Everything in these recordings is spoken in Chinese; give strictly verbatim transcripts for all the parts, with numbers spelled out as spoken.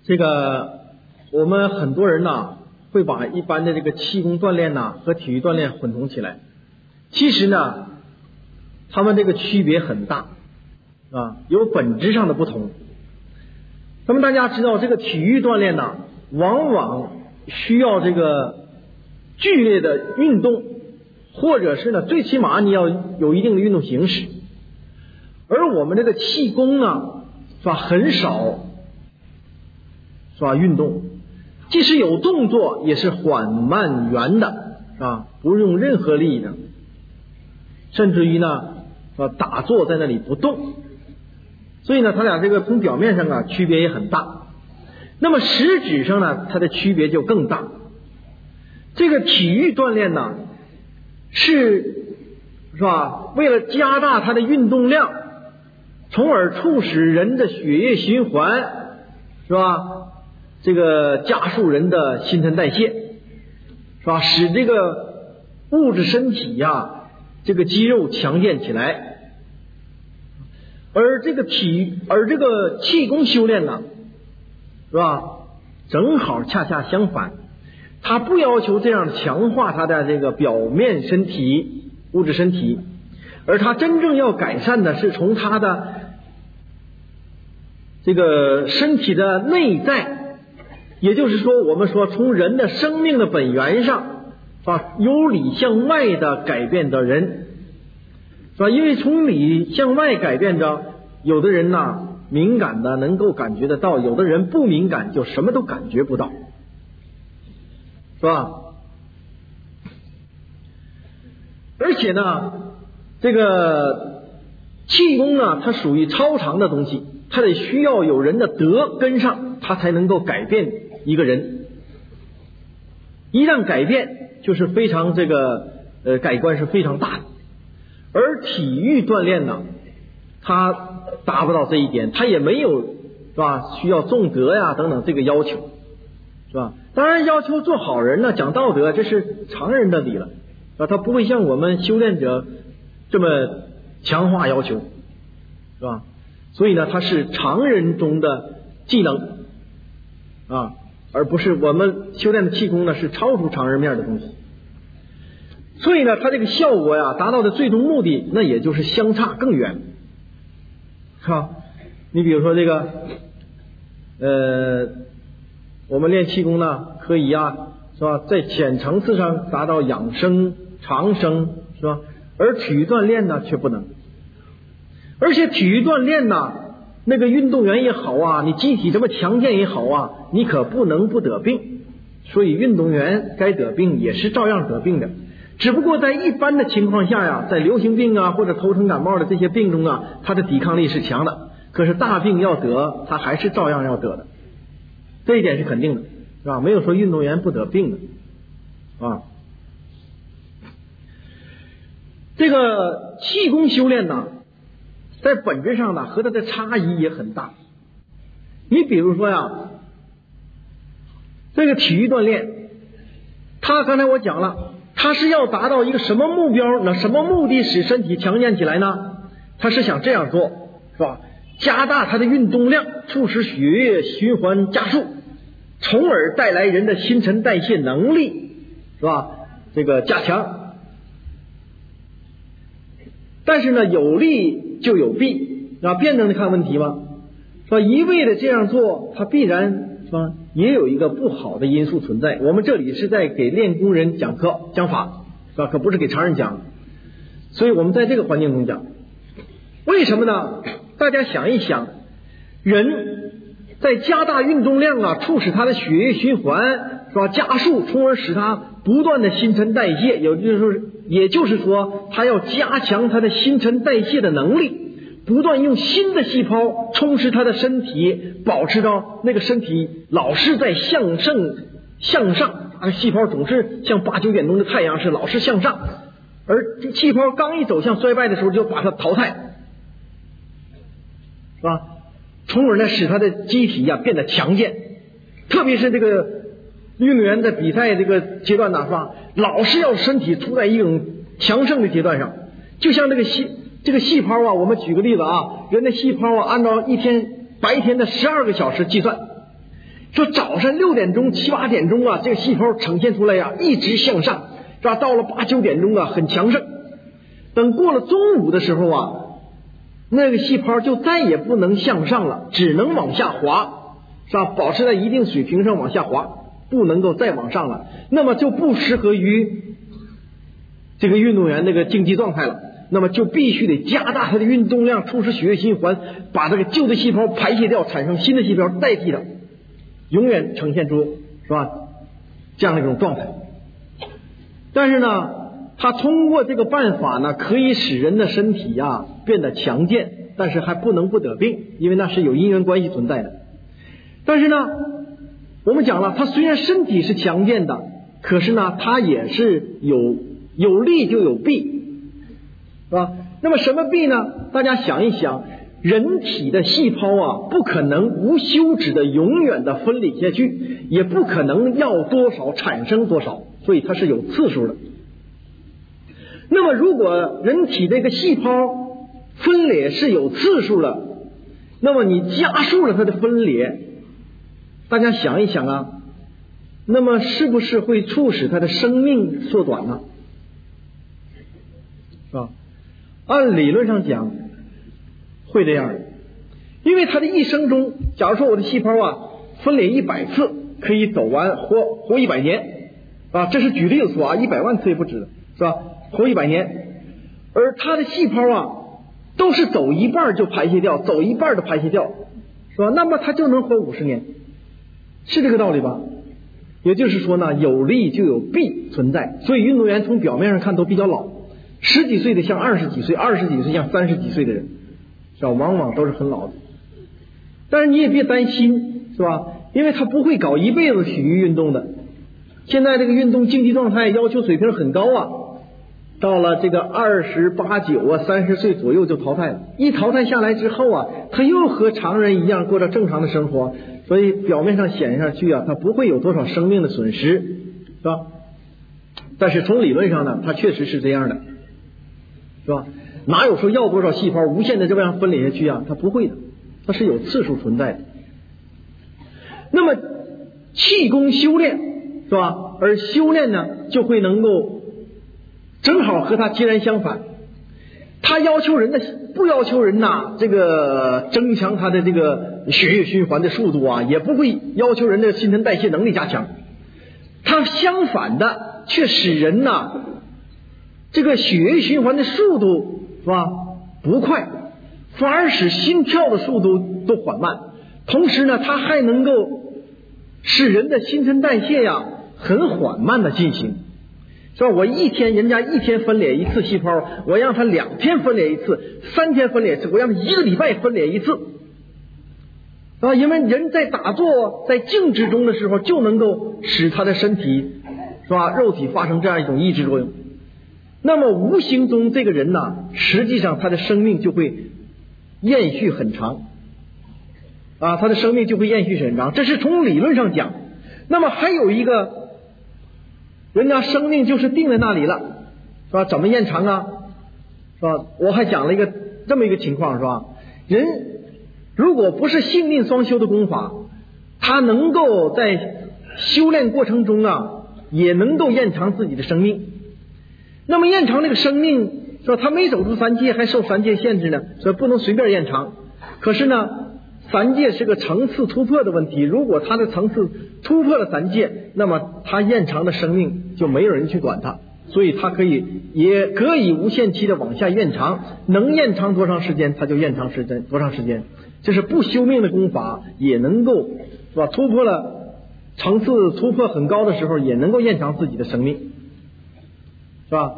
这个我们很多人呢会把一般的这个气功锻炼呢和体育锻炼混同起来，其实呢他们这个区别很大啊，有本质上的不同。那么大家知道这个体育锻炼呢往往需要这个剧烈的运动，或者是呢最起码你要有一定的运动形式，而我们这个气功呢是吧很少是吧运动，即使有动作也是缓慢圆的是吧，不用任何力的，甚至于呢是吧打坐在那里不动，所以呢它俩这个从表面上啊区别也很大，那么实质上呢它的区别就更大。这个体育锻炼呢是是吧为了加大它的运动量，从而促使人的血液循环是吧，这个加速人的新陈代谢是吧，使这个物质身体呀、啊、这个肌肉强健起来。而这个体而这个气功修炼呢是吧正好恰恰相反，它不要求这样强化它的这个表面身体物质身体，而它真正要改善的是从它的这个身体的内在，也就是说我们说从人的生命的本源上是吧由里向外的改变的人是吧，因为从里向外改变着，有的人呢敏感的能够感觉得到，有的人不敏感就什么都感觉不到，是吧？而且呢这个气功呢它属于超常的东西，它得需要有人的德跟上，它才能够改变一个人。一旦改变就是非常这个呃改观是非常大的。而体育锻炼呢它达不到这一点，它也没有是吧需要重德呀等等这个要求是吧。当然要求做好人呢讲道德这是常人的理了啊，他不会像我们修炼者这么强化要求是吧，所以呢它是常人中的技能啊，而不是我们修炼的气功呢是超出常人面的东西。所以呢它这个效果呀达到的最终目的那也就是相差更远是吧。你比如说这个呃我们练气功呢可以啊是吧在浅层次上达到养生长生是吧，而体育锻炼呢却不能。而且体育锻炼呢那个运动员也好啊，你机体这么强健也好啊，你可不能不得病，所以运动员该得病也是照样得病的，只不过在一般的情况下呀，在流行病啊或者头疼感冒的这些病中啊，他的抵抗力是强的，可是大病要得他还是照样要得的，这一点是肯定的是吧，没有说运动员不得病的啊。这个气功修炼呢在本质上呢和它的差异也很大。你比如说呀这个体育锻炼，它刚才我讲了它是要达到一个什么目标呢？什么目的使身体强健起来呢？它是想这样做是吧，加大它的运动量，促使血液循环加速，从而带来人的新陈代谢能力是吧这个加强。但是呢有利就有弊啊，辩证的看问题嘛是吧，一味的这样做它必然是吧也有一个不好的因素存在。我们这里是在给练功人讲课讲法是吧，可不是给常人讲，所以我们在这个环境中讲。为什么呢？大家想一想，人在加大运动量啊，促使他的血液循环是吧加速，从而使他不断的新陈代谢，也就是说也就是说他要加强他的新陈代谢的能力，不断用新的细胞充实他的身体，保持到那个身体老是在向上向上，啊细胞总是像八九点钟的太阳是老是向上，而这细胞刚一走向衰败的时候就把它淘汰是吧，从而呢使他的机体呀、啊、变得强健。特别是这个运动员在比赛这个阶段呢是吧，老是要身体处在一种强盛的阶段上，就像这个细这个细胞啊，我们举个例子啊，人的细胞啊按照一天白天的十二个小时计算， 说早上六点钟、七八点钟啊，这个细胞呈现出来呀、啊，一直向上，是吧？到了八九点钟啊，很强盛。等过了中午的时候啊，那个细胞就再也不能向上了，只能往下滑，是吧？保持在一定水平上往下滑，不能够再往上了，那么就不适合于这个运动员那个竞技状态了。那么就必须得加大它的运动量，促使血液循环，把这个旧的细胞排泄掉，产生新的细胞代替它，永远呈现出是吧这样的一种状态。但是呢，它通过这个办法呢，可以使人的身体呀、啊、变得强健，但是还不能不得病，因为那是有因缘关系存在的。但是呢，我们讲了，它虽然身体是强健的，可是呢，它也是有有利就有弊。是吧？那么什么弊呢？大家想一想，人体的细胞啊，不可能无休止的永远的分离下去，也不可能要多少产生多少，所以它是有次数的。那么如果人体这个细胞分裂是有次数了，那么你加速了它的分裂，大家想一想啊，那么是不是会促使它的生命缩短呢？是吧？按理论上讲会这样的，因为他的一生中，假如说我的细胞啊分裂一百次，可以走完活活一百年啊，这是举例子说啊，一百万次也不止，是吧？活一百年，而他的细胞啊都是走一半就排泄掉，走一半的排泄掉，是吧？那么他就能活五十年，是这个道理吧？也就是说呢，有利就有弊存在，所以运动员从表面上看都比较老。十几岁的像二十几岁，二十几岁像三十几岁的人，是吧？往往都是很老的。但是你也别担心，是吧？因为他不会搞一辈子体育运动的。现在这个运动竞技状态要求水平很高啊，到了这个二十八九啊、三十岁左右就淘汰了。一淘汰下来之后啊，他又和常人一样过着正常的生活，所以表面上显上去啊，他不会有多少生命的损失，是吧？但是从理论上呢，它确实是这样的。是吧？哪有说要多少细胞无限的这样分裂下去啊？它不会的，它是有次数存在的。那么气功修炼是吧？而修炼呢，就会能够正好和它截然相反。它要求人的不要求人呐，这个增强它的这个血液循环的速度啊，也不会要求人的新陈代谢能力加强。它相反的，却使人呐。这个血液循环的速度是吧不快，反而使心跳的速度都缓慢，同时呢它还能够使人的新陈代谢呀很缓慢的进行，是吧？我一天人家一天分裂一次细胞，我让它两天分裂一次，三天分裂一次，我让它一个礼拜分裂一次啊！因为人在打坐在静止中的时候，就能够使他的身体是吧肉体发生这样一种抑制作用。那么无形中这个人呢，实际上他的生命就会延续很长啊，他的生命就会延续很长，这是从理论上讲。那么还有一个人家生命就是定在那里了，是吧？怎么延长啊？是吧？我还讲了一个这么一个情况，是吧？人如果不是性命双修的功法，他能够在修炼过程中啊，也能够延长自己的生命。那么延长这个生命，说他没走出三界还受三界限制呢，所以不能随便延长。可是呢，三界是个层次突破的问题，如果他的层次突破了三界，那么他延长的生命就没有人去管他，所以他可以也可以无限期的往下延长，能延长多长时间他就延长时间多长时间。这是不修命的功法也能够是吧突破了层次突破很高的时候，也能够延长自己的生命。是吧？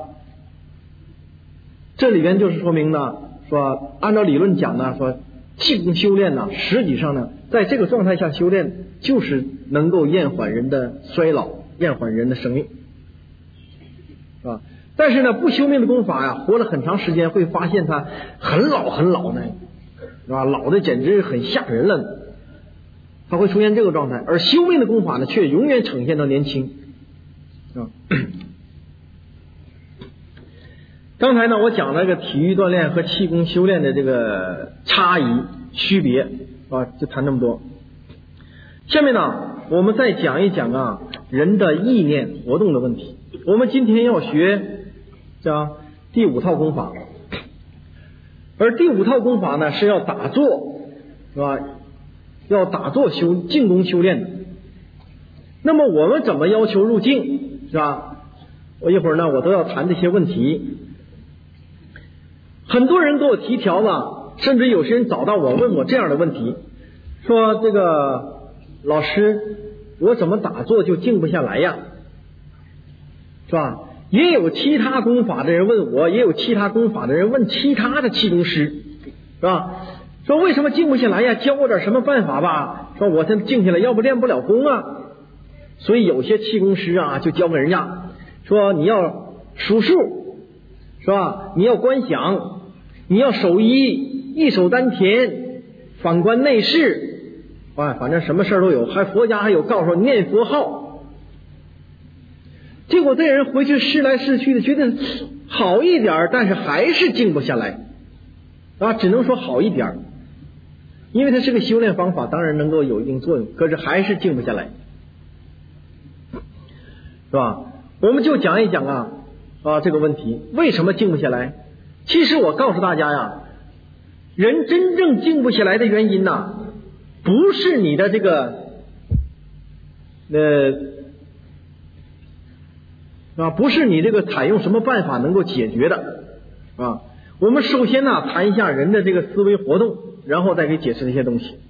这里边就是说明呢，说按照理论讲呢，说气功修炼呢，实际上呢，在这个状态下修炼，就是能够延缓人的衰老，延缓人的生命，是吧？但是呢，不修命的功法呀，活了很长时间，会发现他很老很老呢，是吧？老的简直很吓人了，他会出现这个状态。而修命的功法呢，却永远呈现到年轻，是吧？刚才呢，我讲了个体育锻炼和气功修炼的这个差异区别啊，就谈这么多。 下面呢，我们再讲一讲啊人的意念活动的问题。我们今天要学叫第五套功法，而第五套功法呢是要打坐，是吧？要打坐修静功修炼的。那么我们怎么要求入静，是吧？我一会儿呢我都要谈这些问题。很多人给我提条了，甚至有些人找到我问我这样的问题，说这个老师，我怎么打坐就静不下来呀？是吧？也有其他功法的人问我，也有其他功法的人问其他的气功师，是吧？说为什么静不下来呀？教我点什么办法吧？说我现在静下来，要不练不了功啊。所以有些气功师啊，就教给人家说你要数数，是吧？你要观想，你要守一，一手丹田，反观内视，啊，反正什么事儿都有。还佛家还有告诉念佛号。结果这人回去试来试去的，觉得好一点，但是还是静不下来啊，只能说好一点，因为它是个修炼方法，当然能够有一定作用，可是还是静不下来，是吧？我们就讲一讲啊啊这个问题，为什么静不下来？其实我告诉大家呀，人真正静不下来的原因呐，不是你的这个呃啊，不是你这个采用什么办法能够解决的啊。我们首先呢谈一下人的这个思维活动，然后再给解释这些东西。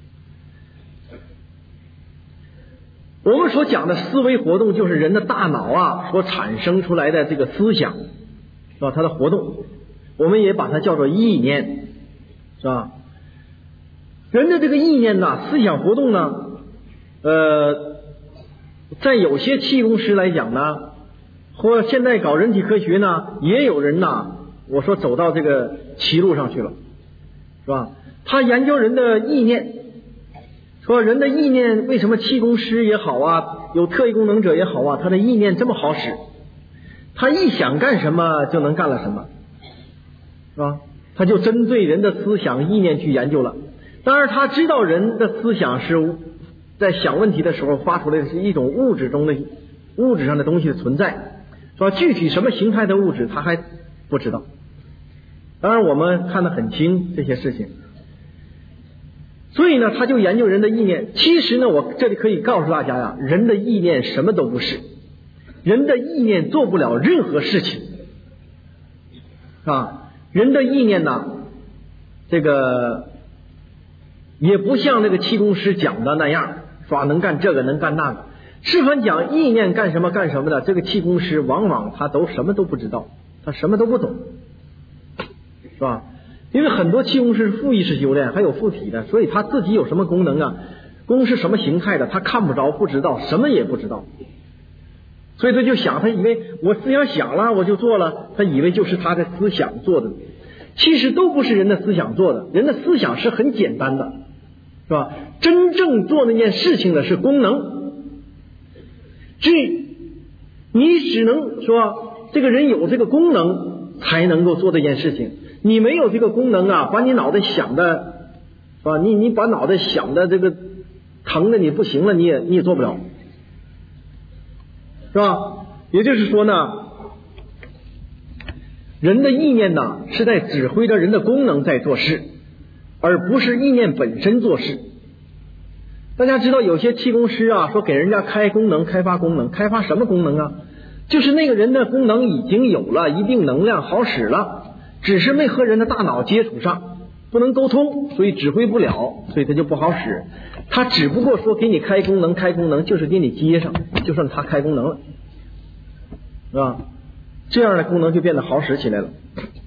我们所讲的思维活动，就是人的大脑啊所产生出来的这个思想，是吧？它的活动，我们也把它叫做意念，是吧？人的这个意念呢，思想活动呢，呃，在有些气功师来讲呢，或现在搞人体科学呢，也有人呢，我说走到这个歧路上去了，是吧？他研究人的意念。说人的意念为什么气功师也好啊，有特异功能者也好啊，他的意念这么好使，他一想干什么就能干了什么，是吧？他就针对人的思想意念去研究了。当然他知道人的思想是在想问题的时候发出来的是一种物质中的物质上的东西的存在，说具体什么形态的物质他还不知道。当然我们看得很清这些事情，所以呢他就研究人的意念。其实呢我这里可以告诉大家呀，人的意念什么都不是，人的意念做不了任何事情啊。人的意念呢，这个也不像那个气功师讲的那样，说能干这个能干那个。是凡讲意念干什么干什么的，这个气功师往往他都什么都不知道，他什么都不懂，是吧？因为很多气功师是负意识修炼，还有附体的，所以他自己有什么功能啊，功是什么形态的，他看不着不知道，什么也不知道。所以他就想，他以为我思想想了我就做了，他以为就是他的思想做的，其实都不是人的思想做的。人的思想是很简单的，是吧？真正做那件事情的是功能，至于你只能说这个人有这个功能才能够做这件事情，你没有这个功能啊，把你脑袋想的，是吧？你你把脑袋想的这个疼的你不行了，你也你也做不了，是吧？也就是说呢，人的意念呢是在指挥着人的功能在做事，而不是意念本身做事。大家知道有些气功师啊说给人家开功能开发功能，开发什么功能啊？就是那个人的功能已经有了一定能量好使了，只是没和人的大脑接触上，不能沟通，所以指挥不了，所以它就不好使。他只不过说给你开功能开功能，就是给你接上，就算他开功能了，是吧？这样的功能就变得好使起来了。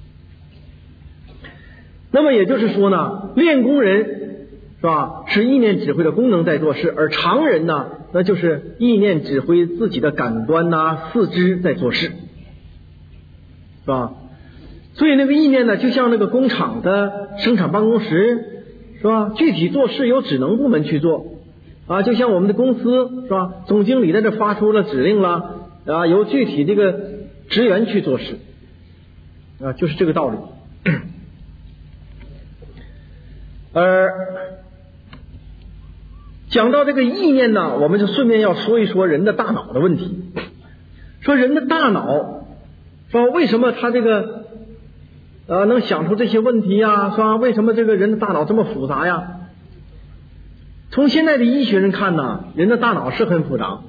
那么也就是说呢，练功人是吧，是意念指挥的功能在做事，而常人呢，那就是意念指挥自己的感官呐、啊、四肢在做事，是吧？所以那个意念呢，就像那个工厂的生产办公室，是吧？具体做事由职能部门去做啊，就像我们的公司，是吧？总经理在这发出了指令了啊，由具体这个职员去做事啊，就是这个道理。而讲到这个意念呢，我们就顺便要说一说人的大脑的问题。说人的大脑，说为什么他这个呃能想出这些问题呀？是吧？为什么这个人的大脑这么复杂呀？从现在的医学上看呢，人的大脑是很复杂，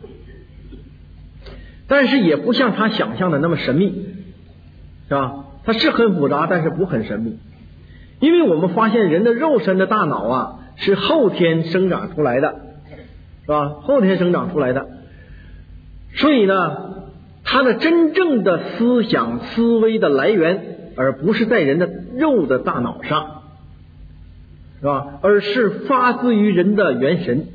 但是也不像他想象的那么神秘，是吧？它是很复杂，但是不很神秘。因为我们发现人的肉身的大脑啊是后天生长出来的，是吧？后天生长出来的，所以呢，它的真正的思想思维的来源，而不是在人的肉的大脑上，是吧？而是发自于人的元神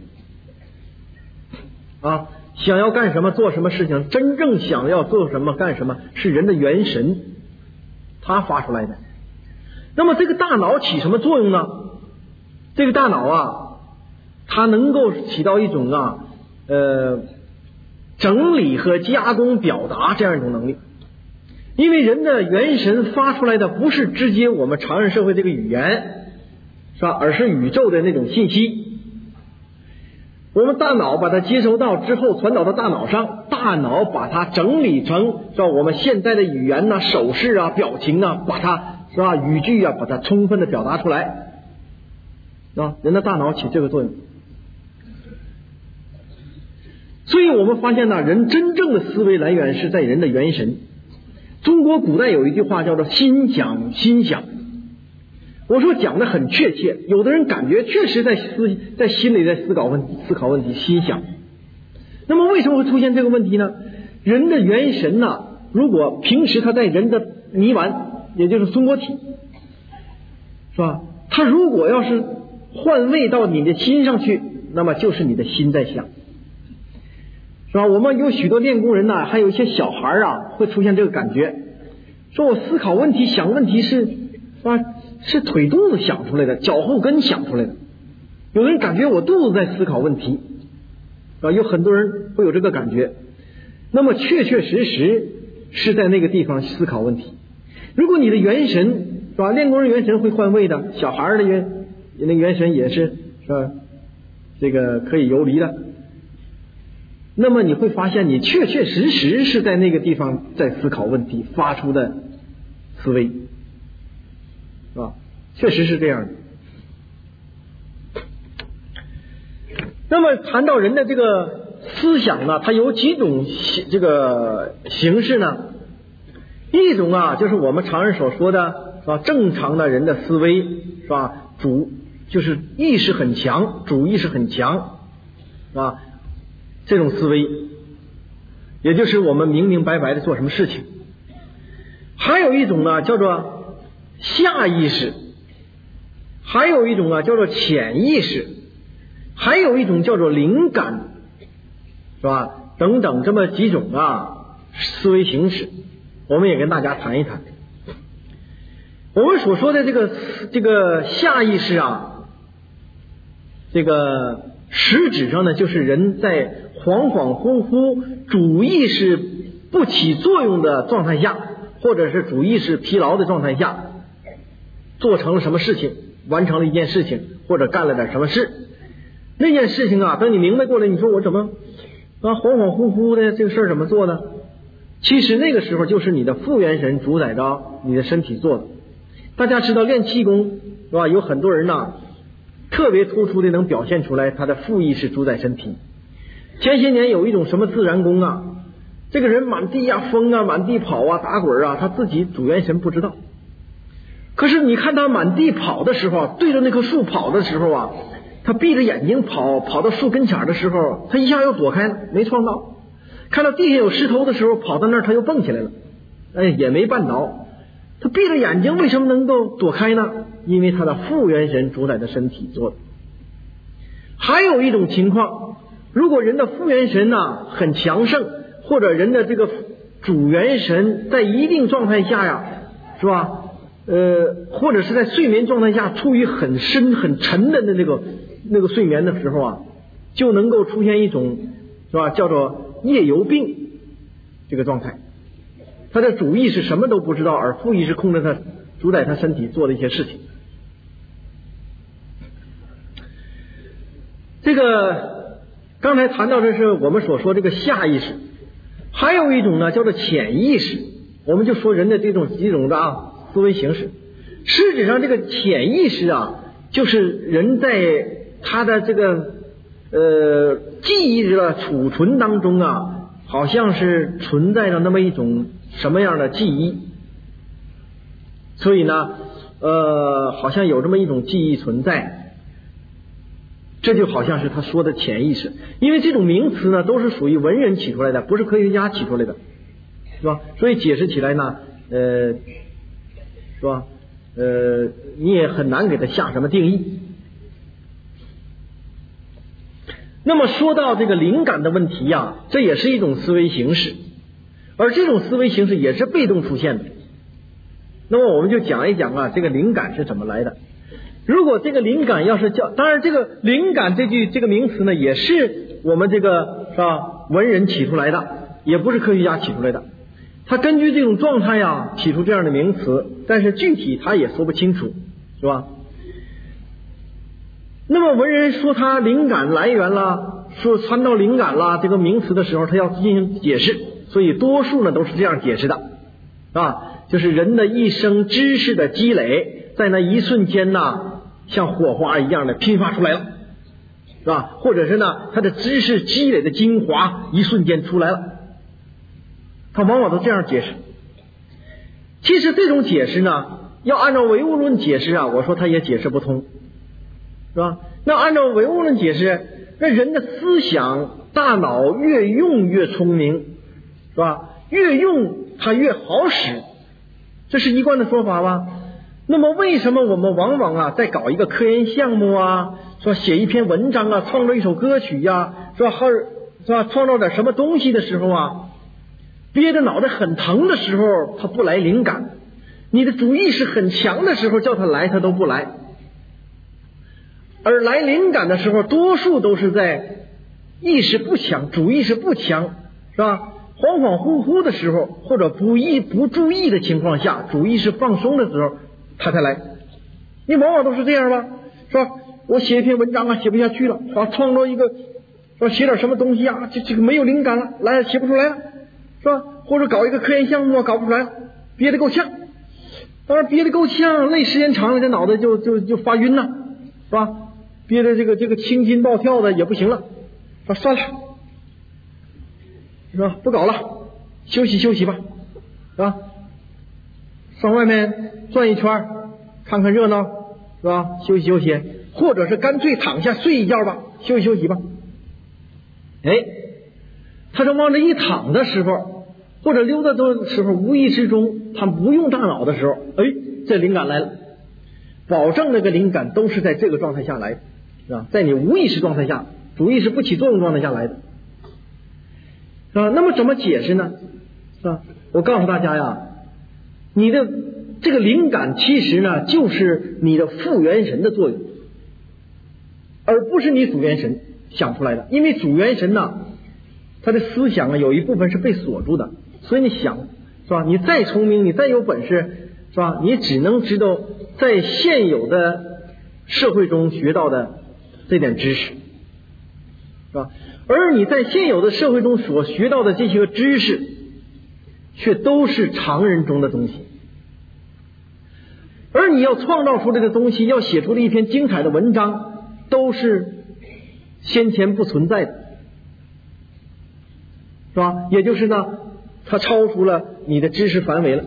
啊，想要干什么做什么事情，真正想要做什么干什么，是人的元神它发出来的。那么这个大脑起什么作用呢？这个大脑啊，它能够起到一种啊呃整理和加工表达这样一种能力。因为人的元神发出来的不是直接我们常人社会这个语言，是吧？而是宇宙的那种信息。我们大脑把它接收到之后传导到大脑上，大脑把它整理成是吧我们现在的语言啊、手势啊、表情啊，把它是吧语句啊把它充分的表达出来啊，人的大脑起这个作用。所以我们发现呢，人真正的思维来源是在人的元神。中国古代有一句话叫做心想心想，我说讲的很确切，有的人感觉确实在思在心里在思考问题思考问题心想。那么为什么会出现这个问题呢？人的元神呢，如果平时他在人的泥丸，也就是松果体，是吧？他如果要是换位到你的心上去，那么就是你的心在想，是吧？我们有许多练功人呢，还有一些小孩啊，会出现这个感觉，说我思考问题想问题是是吧是腿肚子想出来的，脚后跟想出来的。有的人感觉我肚子在思考问题啊，有很多人会有这个感觉。那么确确实实是在那个地方思考问题。如果你的元神是吧，练功人元神会换位的，小孩的元那个元神也是是吧，这个可以游离的。那么你会发现，你确确实实是在那个地方在思考问题，发出的思维，是吧？确实是这样的。那么谈到人的这个思想呢，它有几种这个形式呢？一种啊，就是我们常人所说的是吧，正常的人的思维是吧，主就是意识很强，主意识很强，是吧？这种思维，也就是我们明明白白的做什么事情。还有一种呢，叫做下意识，还有一种啊叫做潜意识，还有一种叫做灵感，是吧？等等这么几种啊思维形式，我们也跟大家谈一谈。我们所说的这个这个下意识啊，这个实质上呢，就是人在恍恍惚惚、主意识不起作用的状态下，或者是主意识疲劳的状态下，做成了什么事情，完成了一件事情，或者干了点什么事。那件事情啊，等你明白过来，你说我怎么啊恍恍惚惚的这个事儿怎么做呢？其实那个时候就是你的副元神主宰着你的身体做的。大家知道练气功是吧？有很多人呢，特别突出的能表现出来他的副意识主宰身体。前些年有一种什么自然功啊，这个人满地呀疯啊，满地跑啊，打滚啊，他自己主元神不知道。可是你看他满地跑的时候，对着那棵树跑的时候啊，他闭着眼睛跑，跑到树跟前的时候，他一下又躲开了，没撞到。看到地下有石头的时候，跑到那儿他又蹦起来了，哎，也没绊倒。他闭着眼睛为什么能够躲开呢？因为他的副元神主宰的身体做的。还有一种情况，如果人的副元神呢很强盛，或者人的这个主元神在一定状态下呀，是吧？呃，或者是在睡眠状态下处于很深很沉的那个那个睡眠的时候啊，就能够出现一种是吧叫做夜游病这个状态。他的主意是什么都不知道，而副意识控制他主宰他身体做的一些事情。这个刚才谈到的是我们所说这个下意识，还有一种呢叫做潜意识，我们就说人的这种几种的啊思维形式。实质上这个潜意识啊，就是人在他的这个呃记忆的储存当中啊，好像是存在着那么一种什么样的记忆，所以呢呃好像有这么一种记忆存在，这就好像是他说的潜意识。因为这种名词呢都是属于文人起出来的，不是科学家起出来的，是吧？所以解释起来呢呃是吧呃你也很难给它下什么定义。那么说到这个灵感的问题呀、啊，这也是一种思维形式，而这种思维形式也是被动出现的。那么我们就讲一讲啊，这个灵感是怎么来的。如果这个灵感要是叫，当然这个灵感这句这个名词呢，也是我们这个是吧文人起出来的，也不是科学家起出来的。他根据这种状态呀起出这样的名词，但是具体他也说不清楚，是吧？那么文人说他灵感来源啦，说参照灵感啦这个名词的时候，他要进行解释，所以多数呢都是这样解释的啊，就是人的一生知识的积累，在那一瞬间呢，像火花一样的拼发出来了，是吧？或者是呢，他的知识积累的精华一瞬间出来了，他往往都这样解释。其实这种解释呢，要按照唯物论解释啊，我说他也解释不通，是吧？那按照唯物论解释，那人的思想大脑越用越聪明，是吧？越用它越好使，这是一贯的说法吧？那么为什么我们往往啊在搞一个科研项目啊，说写一篇文章啊，创作一首歌曲呀、啊，是吧？还是吧？创造点什么东西的时候啊，憋着脑袋很疼的时候，他不来灵感；你的主意识很强的时候，叫他来他都不来。而来灵感的时候，多数都是在意识不强、主意识不强，是吧？恍恍惚惚的时候，或者不意不注意的情况下，主意识放松的时候，他才来。你往往都是这样吧，是吧？我写一篇文章啊，写不下去了，啊，创作一个，说写点什么东西啊，这这个没有灵感了，来写不出来了，是吧？或者搞一个科研项目啊，搞不出来了，憋得够呛。当然憋得够呛，累时间长了，这脑袋就就就发晕了，是吧？憋得这个这个青筋暴跳的也不行了，说算了，是吧？不搞了，休息休息吧，是吧？上外面转一圈，看看热闹，是吧？休息休息，或者是干脆躺下睡一觉吧，休息休息吧。哎，他这往这一躺的时候，或者溜达的时候，无意之中他不用大脑的时候，哎，这灵感来了。保证那个灵感都是在这个状态下来的，是吧？在你无意识状态下，主意识不起作用状态下来的，是吧？那么怎么解释呢？是吧？我告诉大家呀，你的这个灵感其实呢，就是你的副元神的作用，而不是你主元神想出来的。因为主元神呢，他的思想啊，有一部分是被锁住的，所以你想，是吧？你再聪明，你再有本事，是吧？你只能知道在现有的社会中学到的这点知识，是吧？而你在现有的社会中所学到的这些个知识，却都是常人中的东西。而你要创造出这个东西，要写出了一篇精彩的文章，都是先前不存在的，是吧？也就是呢，它超出了你的知识范围了。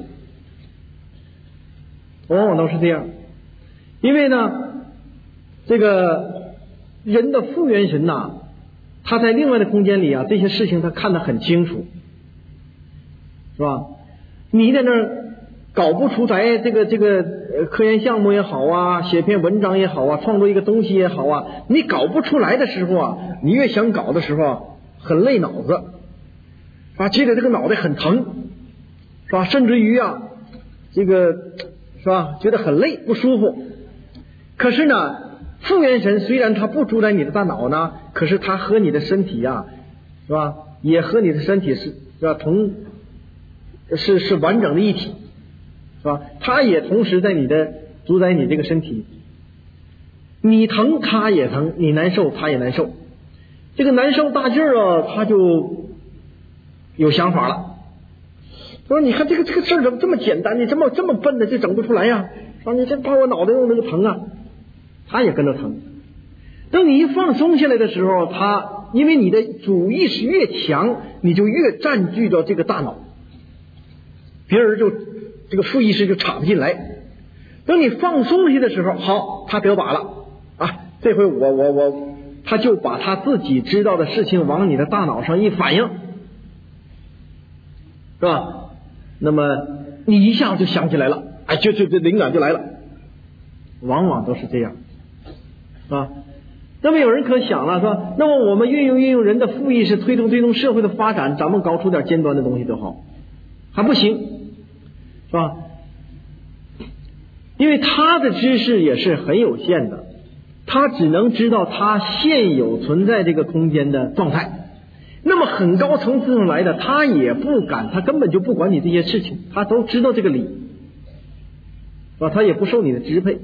往往都是这样，因为呢，这个人的副元神呐，他在另外的空间里啊，这些事情他看得很清楚，是吧？你在那儿搞不出来这个这个科研项目也好啊，写篇文章也好啊，创作一个东西也好啊，你搞不出来的时候啊，你越想搞的时候啊，很累脑子，是吧？接着这个脑袋很疼，是吧？甚至于啊，这个是吧，觉得很累不舒服。可是呢，副元神虽然它不主宰你的大脑呢，可是它和你的身体呀、啊，是吧，也和你的身体是是吧同是是完整的一体，是吧？它也同时在你的主宰你这个身体，你疼它也疼，你难受它也难受， 这个难受大劲儿啊，他就有想法了。说你看这个这个事儿怎么这么简单，你这么这么笨的就整不出来呀？说你这把我脑袋弄那个疼啊，他也跟着疼。等你一放松下来的时候，他因为你的主意识越强，你就越占据着这个大脑，别人就这个副意识就插不进来。等你放松下的时候，好，他表把了啊，这回我我我，他就把他自己知道的事情往你的大脑上一反映，是吧？那么你一下就想起来了，哎，就就就灵感就来了，往往都是这样，是吧？那么有人可想了，说，那么我们运用运用人的副意识推动推动社会的发展，咱们搞出点尖端的东西多好，还不行，是吧？因为他的知识也是很有限的，他只能知道他现有存在这个空间的状态。那么很高层次上来的，他也不敢，他根本就不管你这些事情，他都知道这个理，是吧？他也不受你的支配，是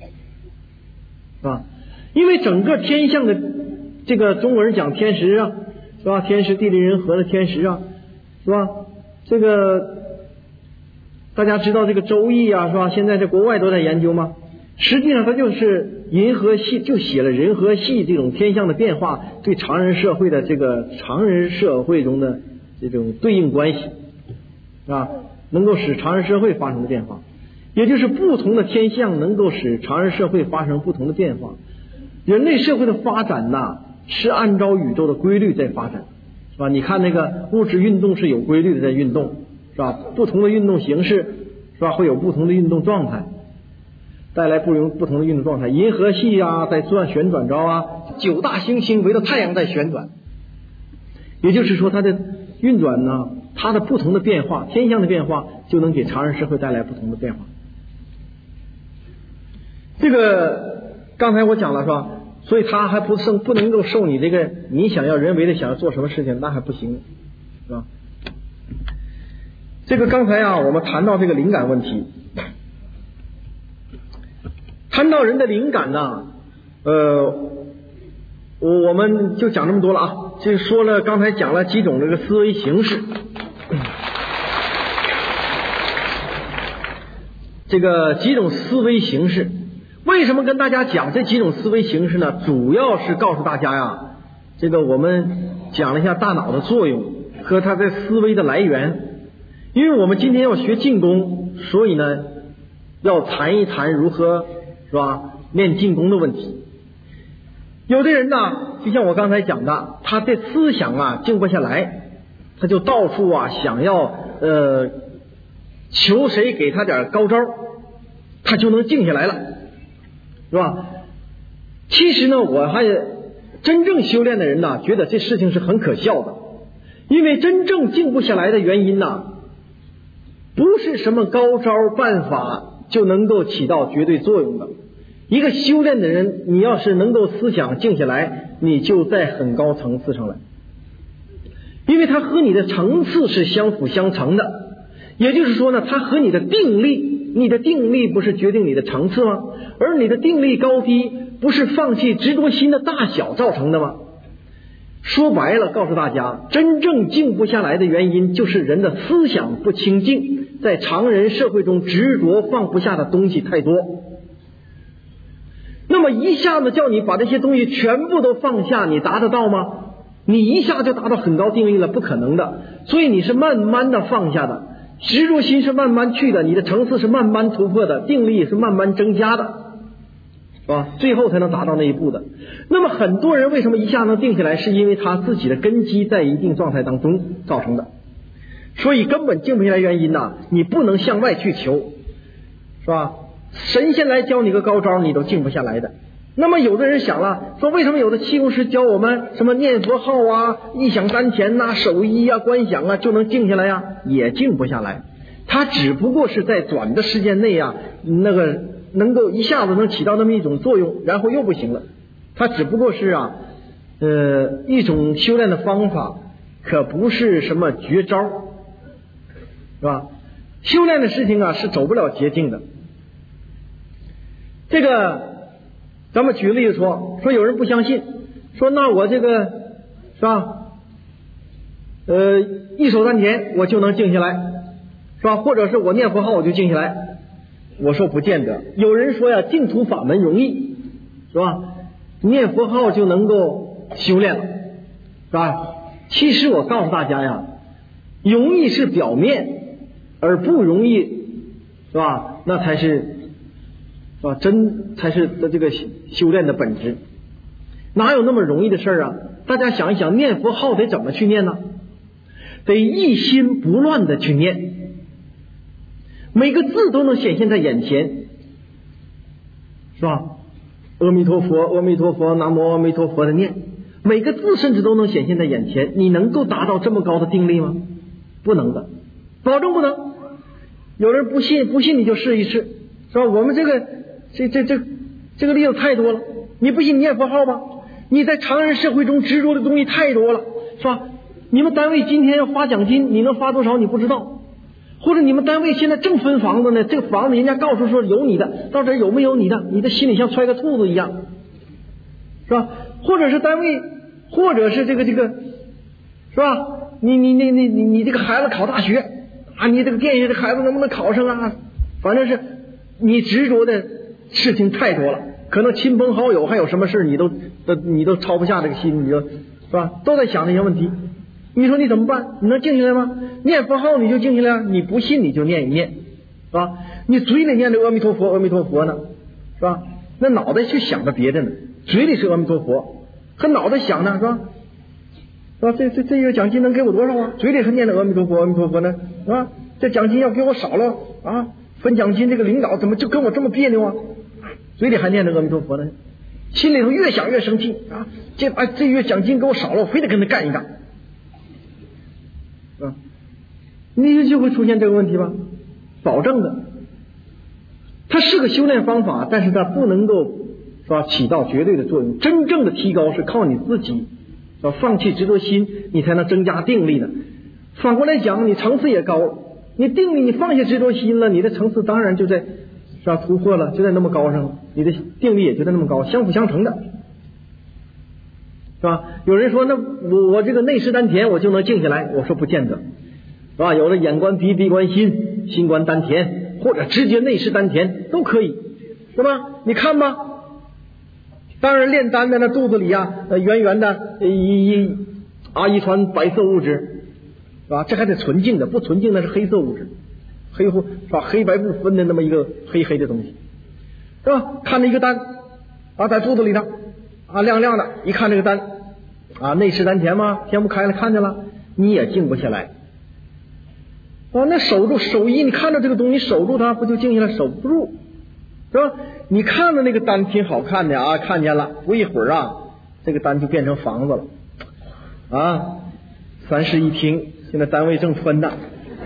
吧？因为整个天象的这个中国人讲天时啊，是吧？天时地利人和的天时啊，是吧？这个大家知道这个周易啊，是吧？现在在国外都在研究吗？实际上它就是银河系，就写了人和系这种天象的变化对常人社会的这个常人社会中的这种对应关系啊，能够使常人社会发生的变化，也就是不同的天象能够使常人社会发生不同的变化。人类社会的发展呐，是按照宇宙的规律在发展，是吧？你看那个物质运动是有规律的在运动，是吧？不同的运动形式，是吧？会有不同的运动状态，带来不同不同的运动状态。银河系啊在转旋转着啊，九大行星围着太阳在旋转，也就是说它的运转呢，它的不同的变化，天象的变化就能给常人社会带来不同的变化。这个刚才我讲了，是吧？所以它还不胜不能够受你这个你想要人为的想要做什么事情，那还不行，是吧？这个刚才啊我们谈到这个灵感问题，谈到人的灵感呢，呃我我们就讲这么多了啊。这说了刚才讲了几种这个思维形式，这个几种思维形式，为什么跟大家讲这几种思维形式呢？主要是告诉大家呀，这个我们讲了一下大脑的作用和它的思维的来源。因为我们今天要学静功，所以呢要谈一谈如何，是吧，练静功的问题。有的人呢，就像我刚才讲的，他的思想啊静不下来，他就到处啊想要呃求谁给他点高招，他就能静下来了，是吧？其实呢，我还真正修炼的人呢，觉得这事情是很可笑的，因为真正静不下来的原因呢，不是什么高招办法就能够起到绝对作用的。一个修炼的人，你要是能够思想静下来，你就在很高层次上了，因为它和你的层次是相辅相成的。也就是说呢，它和你的定力，你的定力不是决定你的层次吗？而你的定力高低不是放弃执着心的大小造成的吗？说白了，告诉大家，真正静不下来的原因就是人的思想不清净，在常人社会中执着放不下的东西太多。那么一下子叫你把这些东西全部都放下，你达得到吗？你一下就达到很高定力了，不可能的。所以你是慢慢的放下的，执着心是慢慢去的，你的层次是慢慢突破的，定力是慢慢增加的，是吧？最后才能达到那一步的。那么很多人为什么一下能定下来，是因为他自己的根基在一定状态当中造成的。所以根本静不下来原因呢，你不能向外去求，是吧？神仙来教你个高招，你都静不下来的。那么有的人想了，说为什么有的气功师教我们什么念佛号啊、一想丹田呐、手一啊、观想啊就能静下来呀？也静不下来。他只不过是在短的时间内啊，那个能够一下子能起到那么一种作用，然后又不行了。他只不过是啊，呃，一种修炼的方法，可不是什么绝招，是吧？修炼的事情啊，是走不了捷径的。这个咱们举个例子说，说有人不相信，说那我这个是吧？呃，一手丹田我就能静下来，是吧？或者是我念佛号我就静下来。我说不见得。有人说呀，净土法门容易，是吧？念佛号就能够修炼了，是吧？其实我告诉大家呀，容易是表面，而不容易，是吧？那才是，是吧？真才是的这个修炼的本质。哪有那么容易的事啊？大家想一想，念佛号得怎么去念呢？得一心不乱的去念，每个字都能显现在眼前，是吧？阿弥陀佛，阿弥陀佛，南无阿弥陀佛的念，每个字甚至都能显现在眼前。你能够达到这么高的定力吗？不能的，保证不能。有人不信，不信你就试一试，是吧？我们这个这这这这个例子太多了。你不信你念佛号吧？你在常人社会中执着的东西太多了，是吧？你们单位今天要发奖金，你能发多少你不知道，或者你们单位现在正分房子呢，这个房子人家告诉说有你的，到底有没有你的，你的心里像揣个兔子一样，是吧？或者是单位，或者是这个这个，是吧？你你你你你你这个孩子考大学啊，你这个电学的孩子能不能考上啊？反正是你执着的事情太多了，可能亲朋好友还有什么事你都都你都抄不下这个心，你就，是吧？都在想这些问题。你说你怎么办？你能静下来吗？念佛号你就静下来，你不信你就念一念，是吧？你嘴里念着阿弥陀佛阿弥陀佛呢，是吧？那脑袋去想着别的呢，嘴里是阿弥陀佛，和脑袋想呢，是吧？是吧？这这这个奖金能给我多少啊？嘴里还念着阿弥陀佛阿弥陀佛呢，是吧？这奖金要给我少了啊，分奖金这个领导怎么就跟我这么别扭啊？嘴里还念着阿弥陀佛呢，心里头越想越生气啊！这啊这月奖金给我少了，我非得跟他干一干。啊，你就会出现这个问题吧？保证的。它是个修炼方法，但是它不能够，是吧，起到绝对的作用。真正的提高是靠你自己，是吧，放弃执着心，你才能增加定力的。反过来讲，你层次也高，你定力你放下执着心了，你的层次当然就在，是吧，突破了，就在那么高上，你的定力也就在那么高，相辅相成的。是吧？有人说那我我这个内视丹田我就能静下来，我说不见得，是吧？有的眼观鼻，鼻观心，心观丹田，或者直接内视丹田都可以，是吧？你看吧，当然炼丹的那肚子里啊，呃、圆圆的一一啊一团白色物质，是吧？这还得纯净的，不纯净的是黑色物质，黑乎是吧？黑白不分的那么一个黑黑的东西，是吧？看着一个丹啊在肚子里头。啊，亮亮的，一看这个丹，啊，内视丹田吗？天不开了，看见了，你也静不下来。啊，那守住守一，你看到这个东西，守住它，不就静下来？守不住，是吧？你看到那个丹挺好看的啊，看见了，不一会儿啊，这个丹就变成房子了。啊，三室一厅，现在单位正分呢，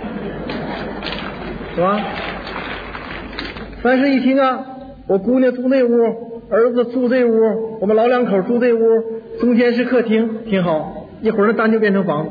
是吧？三室一厅啊，我姑娘住那屋。儿子住这屋，我们老两口住这屋，中间是客厅，挺好。一会儿那单就变成房子，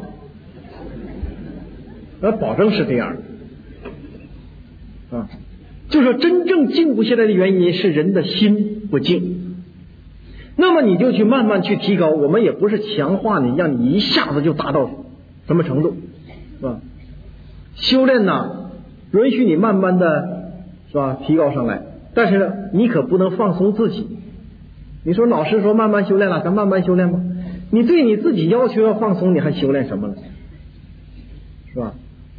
那保证是这样的啊。就说真正静不下来的原因是人的心不静。那么你就去慢慢去提高，我们也不是强化你，让你一下子就达到什么程度，是吧？修炼呢，允许你慢慢的，是吧，提高上来。但是呢，你可不能放松自己。你说老师说慢慢修炼了，咱慢慢修炼吧。你对你自己要求要放松，你还修炼什么了？是吧？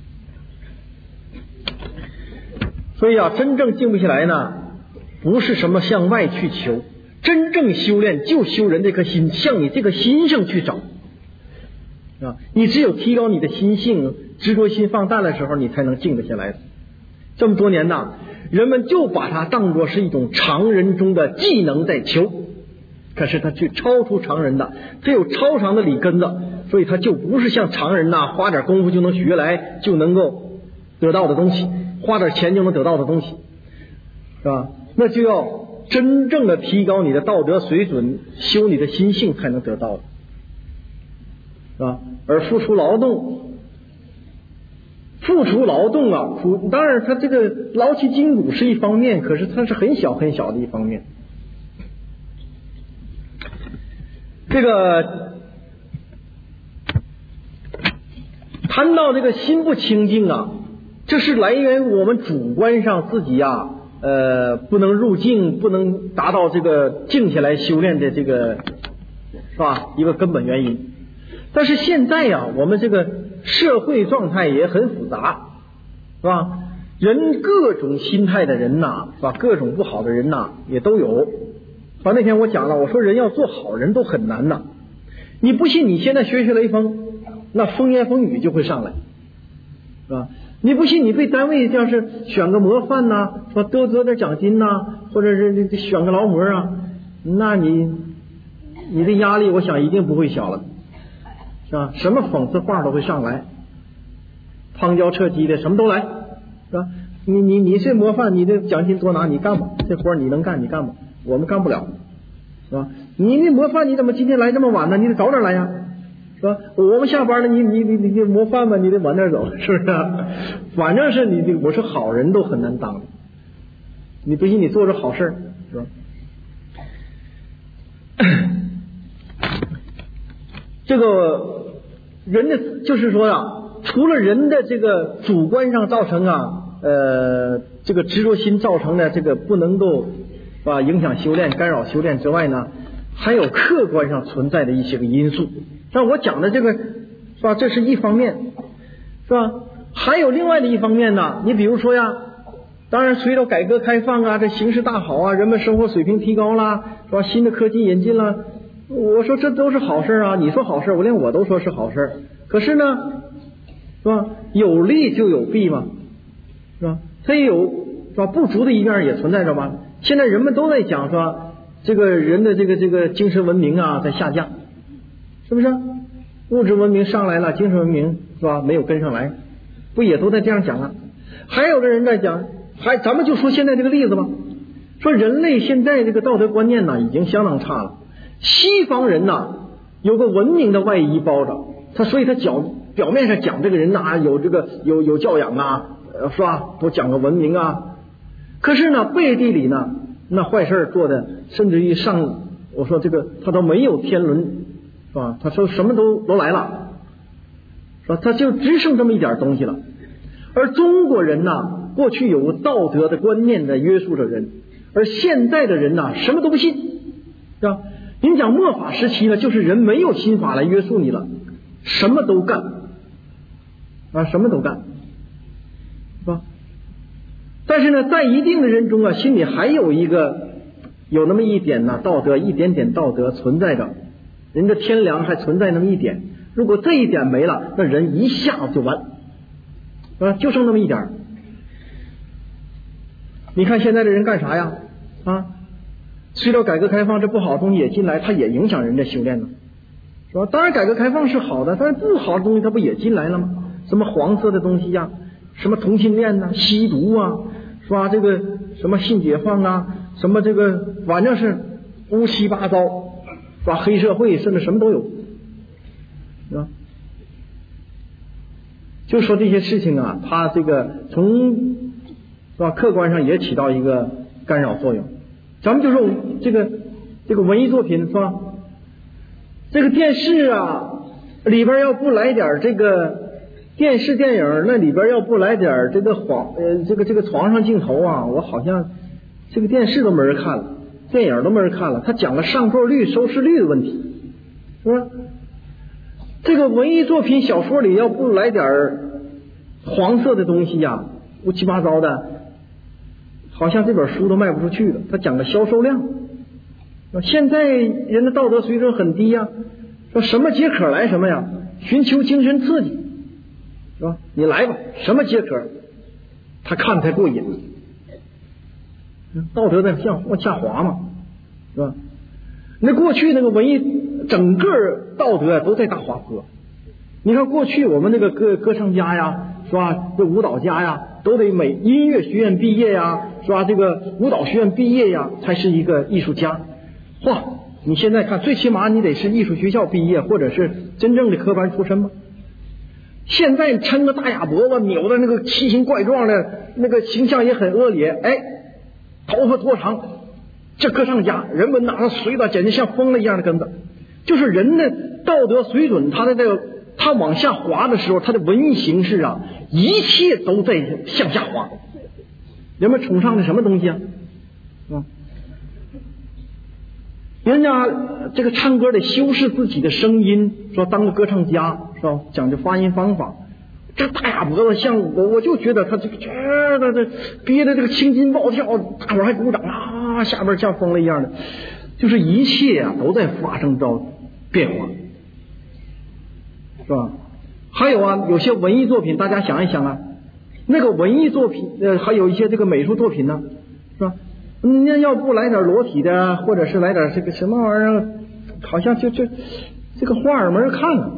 所以啊，真正静不下来呢，不是什么向外去求，真正修炼就修人这颗心，向你这个心上去找。啊，你只有提高你的心性，执着心放淡的时候，你才能静得下来。这么多年呐，人们就把它当作是一种常人中的技能在求，可是它却超出常人的，它有超常的理根子，所以它就不是像常人呐花点功夫就能学来就能够得到的东西，花点钱就能得到的东西，是吧？那就要真正的提高你的道德水准，修你的心性才能得到的，是吧？而付出劳动。付出劳动啊，当然他这个劳其筋骨是一方面，可是它是很小很小的一方面。这个谈到这个心不清净啊，这是来源于我们主观上自己啊，呃，不能入静，不能达到这个静下来修炼的这个，是吧？一个根本原因。但是现在呀、啊，我们这个社会状态也很复杂，是吧？人各种心态的人呐，是吧？各种不好的人呐，也都有。啊，那天我讲了，我说人要做好人都很难呐。你不信，你现在学学雷锋，那风言风语就会上来，是吧？你不信，你被单位要是选个模范呐、啊，说多得点奖金呐、啊，或者是选个劳模啊，那你你的压力，我想一定不会小了，是吧？什么讽刺话都会上来，旁敲侧击的什么都来，是吧？你你你是模范，你的奖金多拿，你干吧，这活你能干你干吧，我们干不了，是吧？你那模范你怎么今天来这么晚呢？你得早点来呀。是吧？我们下班了，你你你你模范吧，你得晚点走，是不是、啊？反正是你，我说好人都很难当，你不信你做着好事，是吧？这个人的就是说呀、啊，除了人的这个主观上造成啊，呃，这个执着心造成的这个不能够啊影响修炼、干扰修炼之外呢，还有客观上存在的一些个因素。像我讲的这个是吧，这是一方面，是吧？还有另外的一方面呢，你比如说呀，当然随着改革开放啊，这形势大好啊，人们生活水平提高啦，是吧？新的科技引进了，我说这都是好事啊，你说好事，我连我都说是好事，可是呢，是吧？有利就有弊嘛，是吧？它也有是吧不足的一面也存在着嘛。现在人们都在讲说，这个人的这个这个精神文明啊在下降。是不是物质文明上来了，精神文明是吧没有跟上来，不也都在这样讲啊？还有的人在讲，还咱们就说现在这个例子吧，说人类现在这个道德观念呢已经相当差了。西方人呢有个文明的外衣包着他，所以他表表面上讲这个人呐有这个有有教养啊，是吧？都讲个文明啊。可是呢背地里呢那坏事做的，甚至于上我说这个他都没有天伦。是吧？他说什么都都来了，是吧？他就只剩这么一点东西了。而中国人呢，过去有个道德的观念在约束着人，而现在的人呢，什么都不信，是吧？您讲末法时期呢，就是人没有心法来约束你了，什么都干，啊，什么都干，是吧？但是呢，在一定的人中啊，心里还有一个有那么一点呢道德，一点点道德存在着。人的天良还存在那么一点，如果这一点没了，那人一下子就完，啊，就剩那么一点。你看现在的人干啥呀？啊，随着改革开放，这不好的东西也进来，它也影响人的修炼呢，是吧？当然，改革开放是好的，但是不好的东西它不也进来了吗？什么黄色的东西呀、啊，什么同性恋呐、啊、吸毒啊，是吧？这个什么性解放啊，什么这个反正是乌七八糟。是吧？黑社会甚至什么都有，是吧？就说这些事情啊，它这个从是吧客观上也起到一个干扰作用。咱们就说这个这个文艺作品是吧？这个电视啊里边要不来点这个电视电影，那里边要不来点这个黄呃这个这个床上镜头啊，我好像这个电视都没人看了。电影都没人看了，他讲了上座率、收视率的问题，是吧？这个文艺作品、小说里要不来点黄色的东西呀、啊，乌七八糟的，好像这本书都卖不出去了。他讲的销售量，现在人的道德水准很低呀、啊，说什么解渴来什么呀，寻求精神刺激，是吧？你来吧，什么解渴，他看才过瘾。道德在向往下滑嘛，是吧？那过去那个文艺整个道德都在大滑坡。你看过去我们那个歌歌唱家呀，是吧？这舞蹈家呀，都得美音乐学院毕业呀，是吧？这个舞蹈学院毕业呀，才是一个艺术家。哇！你现在看，最起码你得是艺术学校毕业，或者是真正的科班出身吗？现在抻个大哑脖子，扭的那个奇形怪状的，那个形象也很恶劣，哎。头发多长，这歌唱家，人们拿着随的简直像疯了一样的跟着。就是人的道德水准，他的这个他往下滑的时候，他的文艺形式啊，一切都在向下滑。人们崇尚的什么东西啊？啊，人家这个唱歌得修饰自己的声音，说当个歌唱家是吧？讲究发音方法。这大哑脖子像我，我就觉得他这个这这这憋的这个青筋暴跳，大伙儿还鼓掌啊，下边像疯了一样的，就是一切啊都在发生着变化，是吧？还有啊，有些文艺作品，大家想一想啊，那个文艺作品呃，还有一些这个美术作品呢，是吧？那要不来点裸体的，或者是来点这个什么玩意儿，好像就就这个画儿没人看了，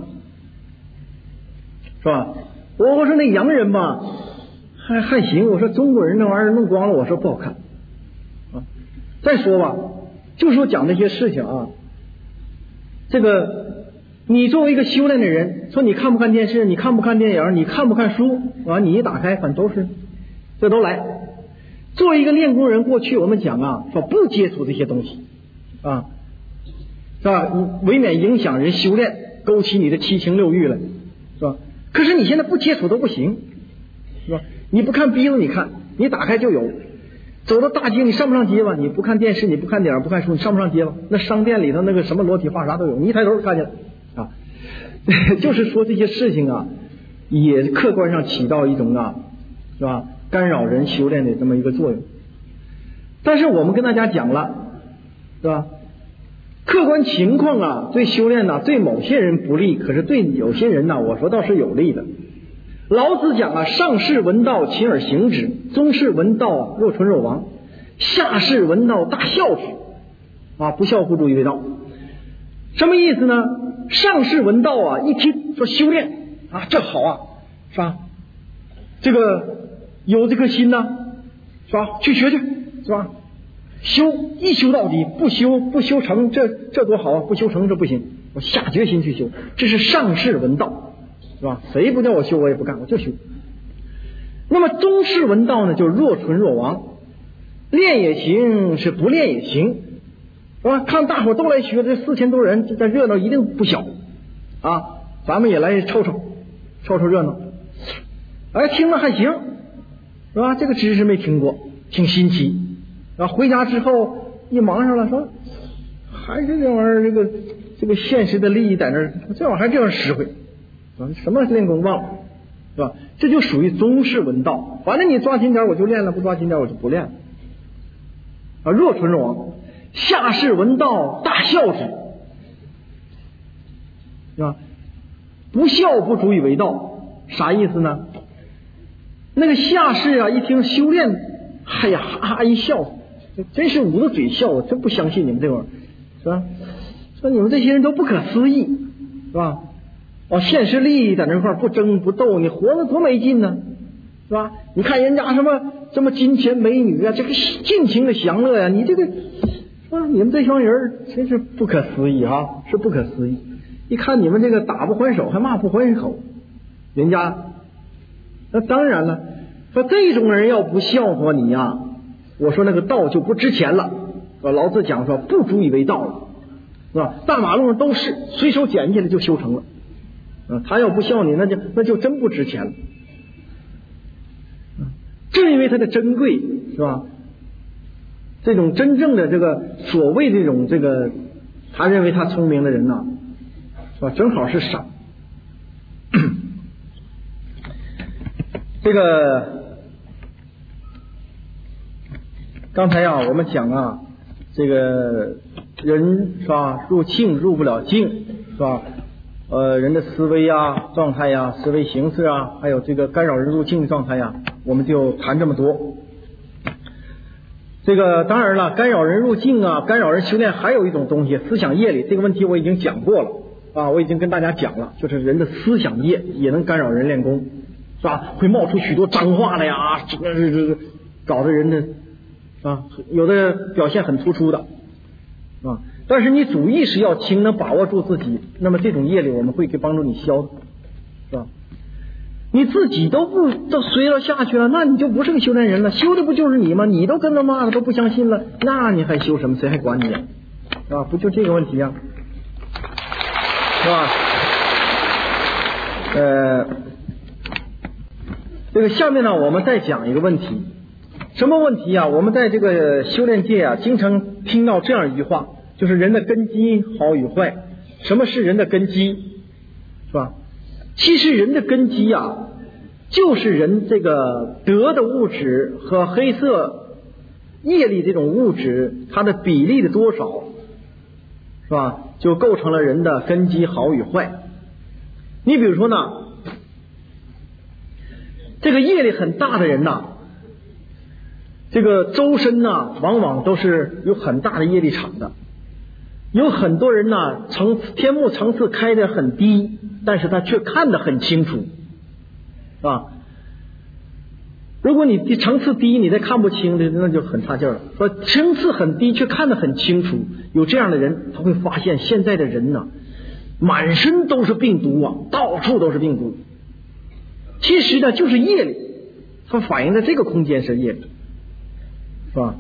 是吧？我我说那洋人吧，还还行。我说中国人那玩意儿弄光了，我说不好看啊。再说吧，就说讲这些事情啊，这个你作为一个修炼的人，说你看不看电视，你看不看电影，你看不看书啊？你一打开，反正都是这都来。作为一个练功人，过去我们讲啊，说不接触这些东西啊，是吧？你未免影响人修炼，勾起你的七情六欲来，是吧？可是你现在不接触都不行，是吧？你不看逼着你看，你打开就有。走到大街你上不上街吧？你不看电视，你不看电影，不看书，你上不上街吧？那商店里头那个什么裸体画啥都有，你一抬头看见了啊。就是说这些事情啊，也客观上起到一种啊，是吧？干扰人修炼的这么一个作用。但是我们跟大家讲了，是吧？客观情况啊，对修炼呢、啊，对某些人不利，可是对有些人呢、啊，我说倒是有利的。老子讲啊，上士闻道，勤而行之；中士闻道，若存若亡；下士闻道，大孝之。啊，不孝不足以为道。什么意思呢？上士闻道啊，一听说修炼啊，这好啊，是吧？这个有这颗心呢、啊，是吧？去学去，是吧？修一修到底，不修不修成，这这多好啊！不修成这不行，我下决心去修，这是上士闻道，是吧？谁不叫我修我也不干，我就修。那么中士闻道呢，就是若存若亡，练也行，是不练也行，是吧？看大伙都来学，这四千多人，这热闹一定不小啊！咱们也来凑凑，凑凑热闹。哎，听了还行，是吧？这个知识没听过，挺新奇。然后回家之后一忙上了，说还是这玩意儿，这个这个现实的利益在那儿，这玩意儿还这样实惠，什么练功忘了，是吧？这就属于中士闻道，反正你抓紧点我就练了，不抓紧点我就不练了。啊，若存若亡。下士闻道，大孝之，是吧？不孝不足以为道，啥意思呢？那个下士啊，一听修炼，哎呀，哈哈一笑。真是捂着嘴笑，我真不相信你们这会儿，是吧？说你们这些人都不可思议，是吧？哦，现实利益在那块儿不争不斗，你活得多没劲呢，是吧？你看人家什么什么金钱美女啊，这个尽情的享乐呀、啊，你这个啊，你们这帮人真是不可思议哈，是不可思议。一看你们这个打不还手，还骂不还口，人家那当然了，说这种人要不笑话你呀、啊。我说那个道就不值钱了，老子讲说不足以为道了，是吧？大马路上都是随手捡起来就修成了，嗯，他要不笑你，那就那就真不值钱了。正因为它的珍贵，是吧？这种真正的这个所谓这种这个，他认为他聪明的人呐、啊，是吧？正好是傻。这个。刚才啊，我们讲啊，这个人是吧，入境入不了境，是吧？呃，人的思维啊、状态呀、思维形式啊，还有这个干扰人入境的状态呀，我们就谈这么多。这个当然了，干扰人入境啊，干扰人修炼还有一种东西，思想业力，这个问题我已经讲过了啊，我已经跟大家讲了，就是人的思想业也能干扰人练功，是吧？会冒出许多脏话来呀，这个这个搞得人的。啊，有的表现很突出的啊，但是你主意识要轻，能把握住自己，那么这种业力我们会给帮助你消，是吧？你自己都不都随了下去了，那你就不是个修炼人了，修的不就是你吗？你都跟他骂了，都不相信了，那你还修什么？谁还管你啊？是吧？不就这个问题啊？是吧？ 呃，这个下面呢，我们再讲一个问题，什么问题啊？我们在这个修炼界啊，经常听到这样一句话，就是人的根基好与坏。什么是人的根基？是吧？其实人的根基啊，就是人这个德的物质和黑色业力这种物质，它的比例的多少，是吧？就构成了人的根基好与坏。你比如说呢，这个业力很大的人呐，这个周身呢，往往都是有很大的业力场的。有很多人呢，层天目层次开得很低，但是他却看得很清楚，啊。如果你层次低，你再看不清的，那就很差劲了。说层次很低却看得很清楚，有这样的人，他会发现现在的人呢，满身都是病毒啊，到处都是病毒。其实呢，就是业力，它反映在这个空间是业力，是吧？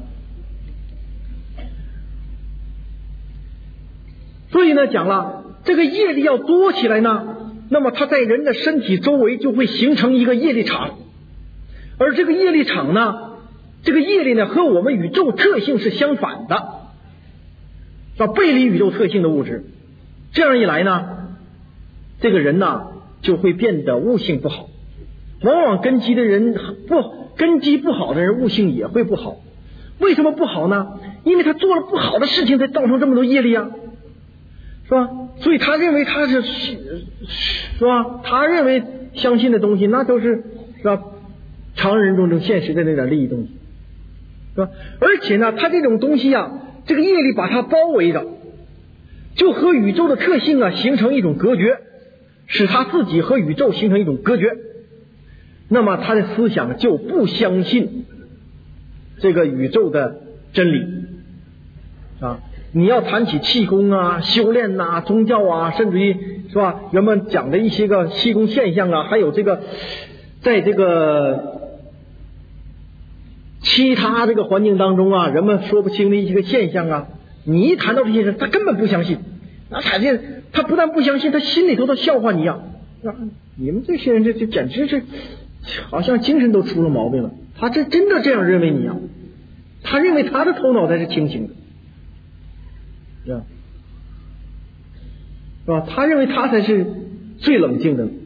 所以呢，讲了这个业力要多起来呢，那么它在人的身体周围就会形成一个业力场，而这个业力场呢，这个业力呢和我们宇宙特性是相反的，是吧？背离宇宙特性的物质，这样一来呢，这个人呢就会变得悟性不好。往往根基的人不根基不好的人，悟性也会不好。为什么不好呢？因为他做了不好的事情，才造成这么多业力啊。是吧？所以他认为他是是吧？他认为相信的东西，那都是是吧？常人中中现实的那点利益东西，是吧？而且呢，他这种东西啊，这个业力把它包围着，就和宇宙的特性啊形成一种隔绝，使他自己和宇宙形成一种隔绝。那么他的思想就不相信这个宇宙的真理啊。你要谈起气功啊、修炼呐、宗教啊，甚至于是吧，人们讲的一些个气功现象啊，还有这个在这个其他这个环境当中啊，人们说不清的一些个现象啊，你一谈到这些人，他根本不相信。那他这他不但不相信，他心里头都笑话你啊！啊，你们这些人这这简直是好像精神都出了毛病了。他这真的这样认为你啊？他认为他的头脑才是清醒的。是吧？是吧？他认为他才是最冷静的，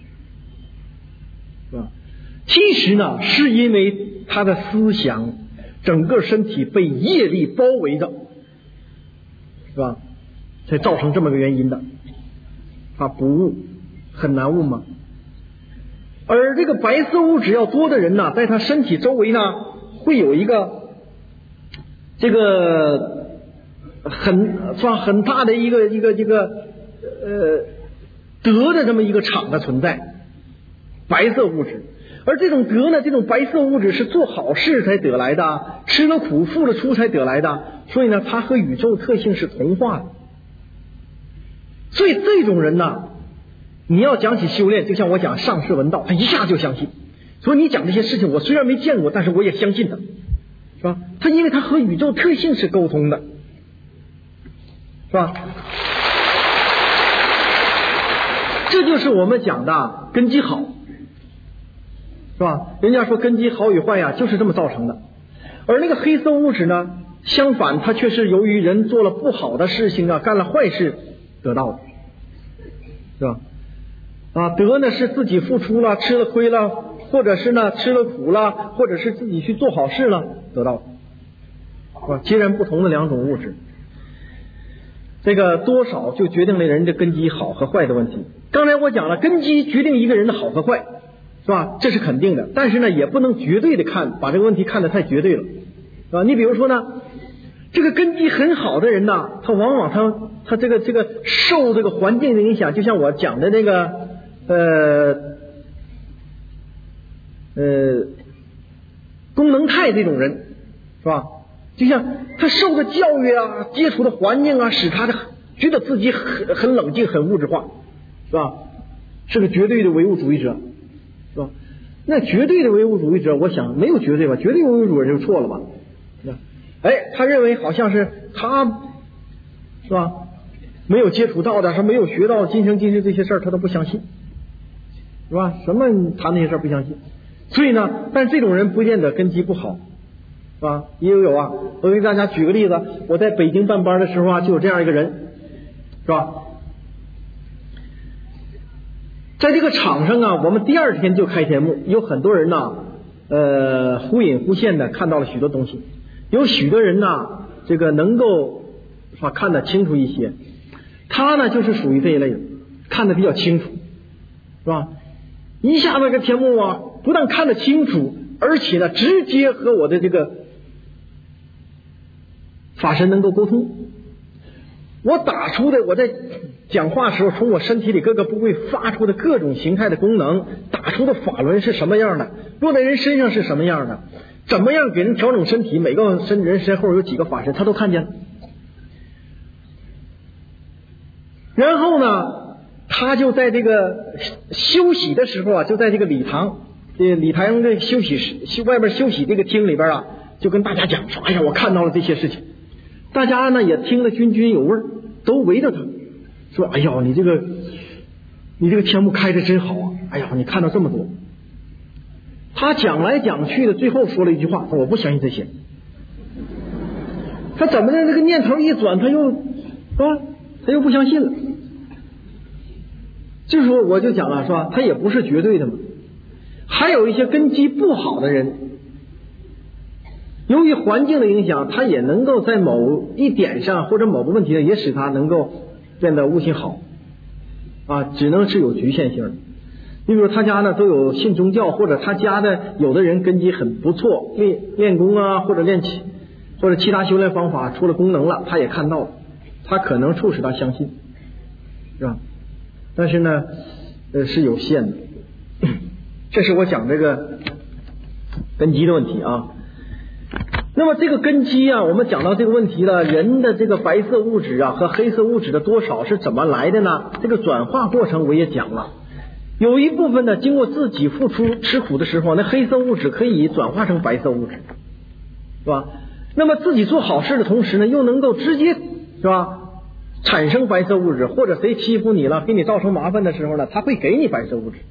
是吧？其实呢，是因为他的思想整个身体被业力包围着，是吧？才造成这么个原因的。他不悟，很难悟吗？而这个白色物质要多的人呢，在他身体周围呢，会有一个这个。很算很大的一个一个一个呃德的这么一个场的存在，白色物质。而这种德呢，这种白色物质是做好事才得来的，吃了苦付了出才得来的，所以呢，它和宇宙特性是同化的。所以这种人呢，你要讲起修炼，就像我讲上士闻道，他一下就相信。所以你讲这些事情，我虽然没见过，但是我也相信他，是吧？他因为他和宇宙特性是沟通的。是吧？这就是我们讲的根基好，是吧？人家说根基好与坏呀，就是这么造成的。而那个黑色物质呢，相反，它却是由于人做了不好的事情啊，干了坏事得到的，是吧？啊，德呢是自己付出了，吃了亏了，或者是呢吃了苦了，或者是自己去做好事了得到的，是吧？截然不同的两种物质。这个多少就决定了人的根基好和坏的问题。刚才我讲了，根基决定一个人的好和坏，是吧？这是肯定的。但是呢，也不能绝对的看，把这个问题看得太绝对了，是吧？你比如说呢，这个根基很好的人呢，他往往他他这个这个受这个环境的影响，就像我讲的那个呃呃功能态这种人，是吧？就像他受的教育啊，接触的环境啊，使他的觉得自己很很冷静、很物质化，是吧？是个绝对的唯物主义者，是吧？那绝对的唯物主义者，我想没有绝对吧？绝对唯物主义者就错了吧？哎，他认为好像是他，是吧？没有接触到的，是没有学到今生今世这些事儿，他都不相信， 是吧？什么谈那些事儿不相信？所以呢，但这种人不见得根基不好，是吧？也有有啊。我给大家举个例子，我在北京办班的时候啊，就有这样一个人，是吧？在这个场上啊，我们第二天就开天幕，有很多人呢，呃，忽隐忽现的看到了许多东西，有许多人呢，这个能够是吧看得清楚一些。他呢就是属于这一类的，看得比较清楚，是吧？一下子这个天幕啊，不但看得清楚，而且呢，直接和我的这个法身能够沟通。我打出的，我在讲话时候，从我身体里各个部位发出的各种形态的功能，打出的法轮是什么样的，落在人身上是什么样的，怎么样给人调整身体，每个身人身后有几个法身，他都看见了。然后呢，他就在这个休息的时候啊，就在这个礼堂，这礼堂的休息室外边休息这个厅里边啊，就跟大家讲说：“哎呀，我看到了这些事情。”大家呢也听得津津有味，都围着他说：“哎呀，你这个你这个天幕开得真好啊！哎呀，你看到这么多。”他讲来讲去的，最后说了一句话：“我不相信这些。”他怎么的？这个念头一转，他又啊，他又不相信了。这时候我就讲了，是吧？他也不是绝对的嘛。还有一些根基不好的人，由于环境的影响，他也能够在某一点上或者某个问题上，也使他能够变得悟性好啊，只能是有局限性的。你比如他家呢都有信宗教，或者他家的有的人根基很不错，练练功啊，或者练气，或者其他修炼方法出了功能了，他也看到了，他可能促使他相信，是吧？但是呢，呃，是有限的。这是我讲这个根基的问题啊。那么这个根基啊，我们讲到这个问题了，人的这个白色物质啊和黑色物质的多少是怎么来的呢？这个转化过程我也讲了，有一部分呢，经过自己付出吃苦的时候，那黑色物质可以转化成白色物质，是吧？那么自己做好事的同时呢，又能够直接是吧产生白色物质，或者谁欺负你了，给你造成麻烦的时候呢，他会给你白色物质。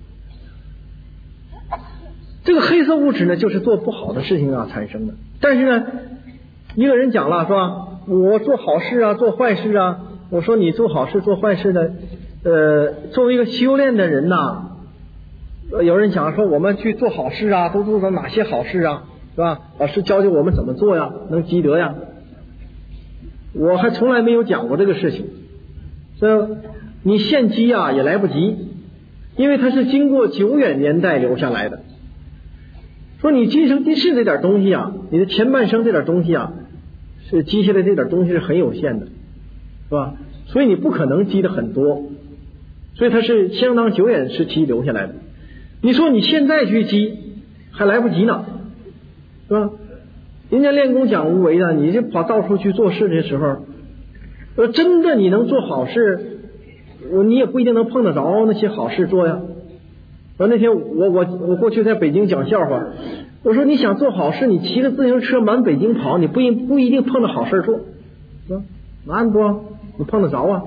这个黑色物质呢，就是做不好的事情啊产生的。但是呢，一个人讲了，是吧？我做好事啊，做坏事啊。我说你做好事做坏事的，呃，作为一个修炼的人呐，呃，有人讲说我们去做好事啊，都做到哪些好事啊，是吧？老师教教我们怎么做呀，能积德呀。我还从来没有讲过这个事情，所以你现积啊也来不及，因为它是经过久远年代留下来的。说你今生今世这点东西啊，你的前半生这点东西啊，是积下来这点东西是很有限的，是吧？所以你不可能积的很多，所以它是相当久远时期留下来的。你说你现在去积还来不及呢，是吧？人家练功讲无为的，你就跑到处去做事的时候，呃，真的你能做好事，你也不一定能碰得着那些好事做呀。我那天我我我过去在北京讲笑话，我说你想做好事，你骑着自行车满北京跑，你不一不一定碰到好事做，是吧？哪不你碰得着啊？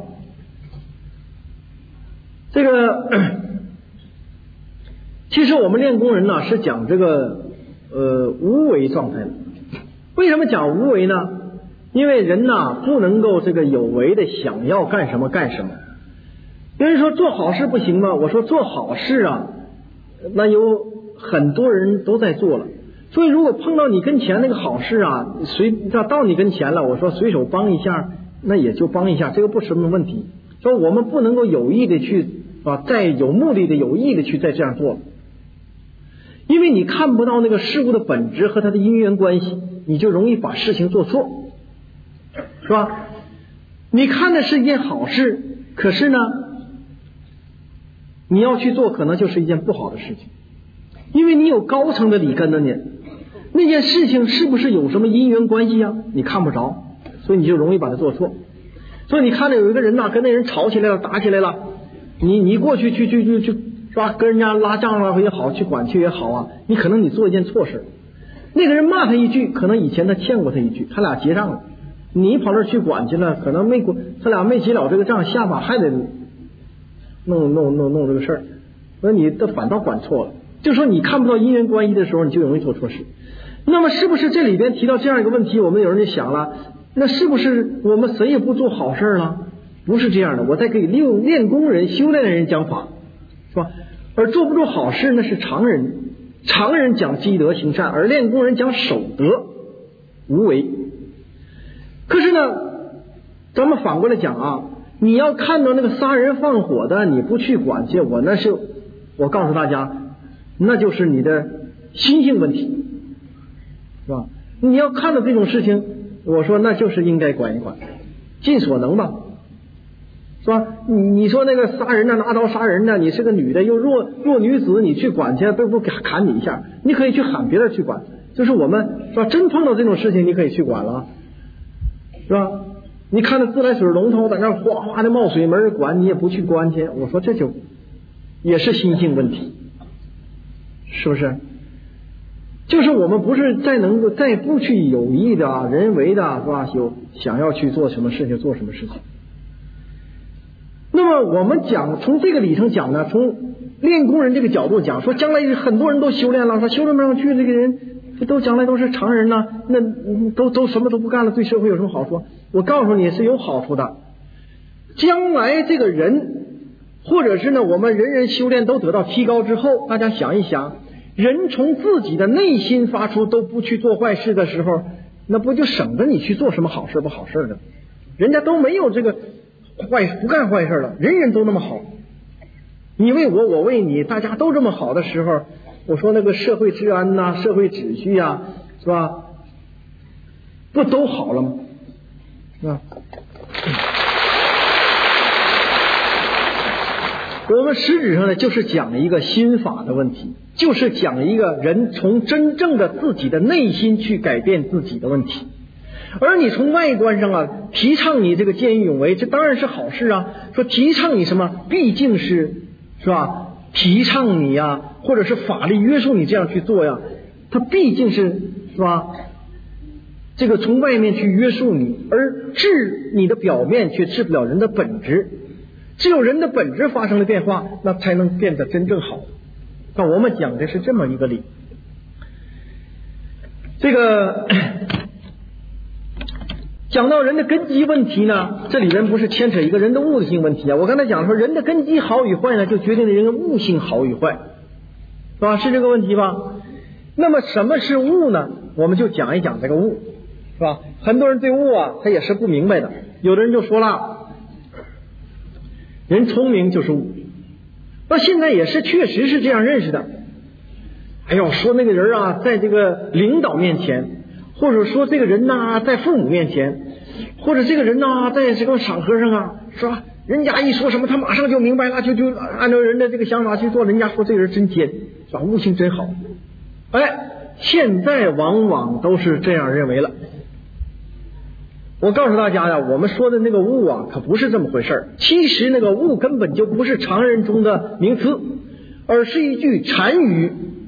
这个其实我们练功人呢是讲这个呃无为状态的。为什么讲无为呢？因为人呐不能够这个有为的想要干什么干什么。有人说做好事不行吗？我说做好事啊，那有很多人都在做了，所以如果碰到你跟前那个好事啊，随到到你跟前了，我说随手帮一下，那也就帮一下，这个不是什么问题。说我们不能够有意的去啊，再有目的的有意的去再这样做，因为你看不到那个事物的本质和它的因缘关系，你就容易把事情做错，是吧？你看的是一件好事，可是呢你要去做可能就是一件不好的事情，因为你有高层的理根的呢，那件事情是不是有什么因缘关系啊？你看不着，所以你就容易把它做错。所以你看到有一个人呐、啊，跟那人吵起来了，打起来了，你你过去去去去去是吧？跟人家拉仗了也好，去管去也好啊，你可能你做一件错事，那个人骂他一句，可能以前他欠过他一句，他俩结账了，你跑这去管去了，可能没他俩没结了这个账，下把还得弄弄弄弄这个事儿， 那你的反倒管错了。就说你看不到因缘关系的时候，你就容易做错事。那么是不是这里边提到这样一个问题，我们有人就想了，那是不是我们谁也不做好事了？不是这样的，我再给用练功人修炼的人讲法，是吧？而做不做好事那是常人，常人讲积德行善，而练功人讲守德无为。可是呢，咱们反过来讲啊，你要看到那个杀人放火的，你不去管教我，那是我告诉大家，那就是你的心性问题，是吧？你要看到这种事情，我说那就是应该管一管，尽所能吧，是吧？你你说那个杀人的拿刀杀人的，你是个女的又弱弱女子，你去管去，都不砍你一下，你可以去喊别人去管。就是我们是吧？真碰到这种事情，你可以去管了，是吧？你看那自来水龙头在那哗哗的冒水，没人管，你也不去关去，我说这就也是心性问题，是不是？就是我们不是再能够再不去有意的人为的，是吧？有想要去做什么事情做什么事情。那么我们讲从这个里程讲呢，从练功人这个角度讲，说将来很多人都修炼了，说修炼不上去，这个人这都将来都是常人了，那都都什么都不干了，对社会有什么好处？我告诉你是有好处的。将来这个人，或者是呢，我们人人修炼都得到提高之后，大家想一想，人从自己的内心发出都不去做坏事的时候，那不就省得你去做什么好事不好事了？人家都没有这个坏不干坏事了，人人都那么好，你为我我为你，大家都这么好的时候，我说那个社会治安呐、啊、社会秩序啊，是吧？不都好了吗？是吧？我们实质上呢，就是讲一个心法的问题，就是讲一个人从真正的自己的内心去改变自己的问题。而你从外观上啊，提倡你这个见义勇为，这当然是好事啊。说提倡你什么，毕竟是是吧？提倡你呀，或者是法律约束你这样去做呀，它毕竟是是吧？这个从外面去约束你，而治你的表面却治不了人的本质。只有人的本质发生了变化，那才能变得真正好。那我们讲的是这么一个理。这个讲到人的根基问题呢，这里边不是牵扯一个人的悟性问题啊。我刚才讲说，人的根基好与坏呢，就决定了人的悟性好与坏，是吧？是这个问题吧？那么什么是悟呢？我们就讲一讲这个悟，是吧？很多人对悟啊，他也是不明白的。有的人就说了，人聪明就是悟，那现在也是确实是这样认识的。哎呦，说那个人啊，在这个领导面前，或者说这个人呐、啊，在父母面前，或者这个人呐、啊，在这个场合上啊，是吧？人家一说什么，他马上就明白了，就就按照人的这个想法去做。人家说这个人真尖，是吧？悟性真好。哎，现在往往都是这样认为了。我告诉大家呀，我们说的那个悟啊，可不是这么回事儿。其实那个悟根本就不是常人中的名词，而是一句禅语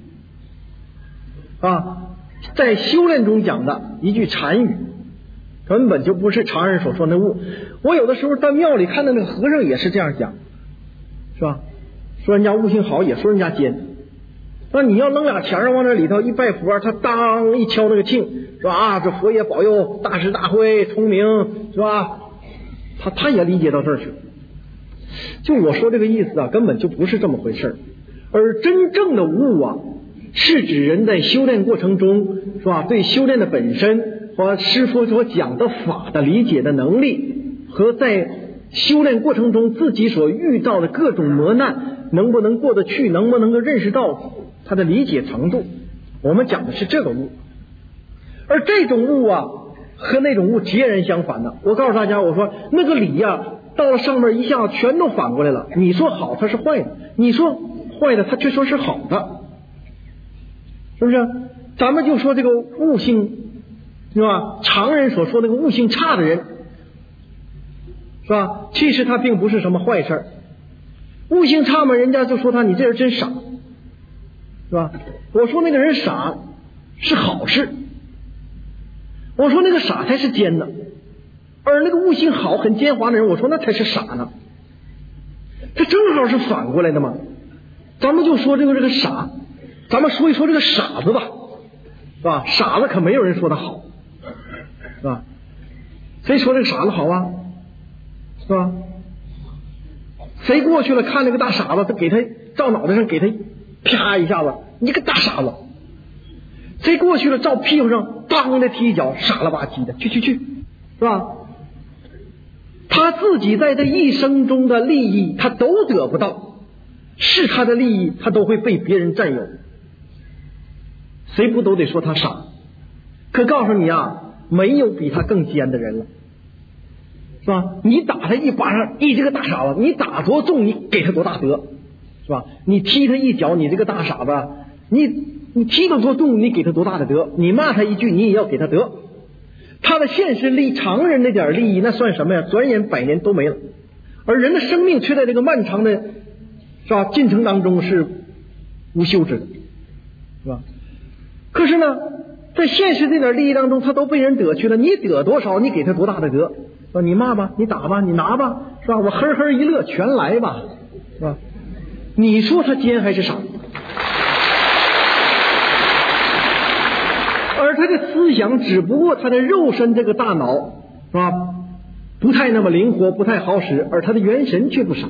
啊，在修炼中讲的一句禅语，根本就不是常人所说的悟。我有的时候在庙里看到那个和尚也是这样讲，是吧？说人家悟性好，也说人家尖。那你要扔俩钱儿往那里头一拜佛，他当一敲那个磬，是吧？啊，这佛爷保佑大智大慧聪明，是吧？他他也理解到这儿去。就我说这个意思啊，根本就不是这么回事儿。而真正的悟啊，是指人在修炼过程中，是吧？对修炼的本身和师父所讲的法的理解的能力，和在修炼过程中自己所遇到的各种磨难，能不能过得去，能不能够认识到他的理解程度，我们讲的是这个悟。而这种悟啊，和那种悟截然相反的。我告诉大家，我说那个理呀、啊，到了上面一下全都反过来了。你说好，它是坏的；你说坏的，它却说是好的，是不是？咱们就说这个悟性，是吧？常人所说那个悟性差的人，是吧？其实他并不是什么坏事。悟性差嘛，人家就说他你这人真傻，是吧？我说那个人傻是好事，我说那个傻才是奸呢，而那个悟性好很奸猾的人，我说那才是傻呢。这正好是反过来的嘛。 咱们就说这个这个傻，咱们说一说这个傻子吧，是吧？傻子可没有人说他好，是吧？谁说这个傻子好啊？是吧？谁过去了看那个大傻子，他给他照脑袋上给他啪一下子，你个大傻子！谁过去了照屁股上当的踢一脚，傻了吧唧的，去去去，是吧？他自己在这一生中的利益他都得不到，是他的利益他都会被别人占有，谁不都得说他傻？可告诉你啊，没有比他更奸的人了，是吧？你打他一巴掌，你这个大傻子，你打多重你给他多大德，是吧？你踢他一脚，你这个大傻子，你你踢得多重你给他多大的德，你骂他一句你也要给他德。他的现实利益，常人那点利益那算什么呀？转眼百年都没了，而人的生命却在这个漫长的是吧进程当中是无休止的，是吧？可是呢，在现实这点利益当中，他都被人得去了。你得多少，你给他多大的德，是吧？你骂吧，你打吧，你拿吧，是吧？我呵呵一乐，全来吧，是吧？你说他奸还是傻？而他的思想只不过他的肉身这个大脑是吧不太那么灵活，不太好使，而他的元神却不傻，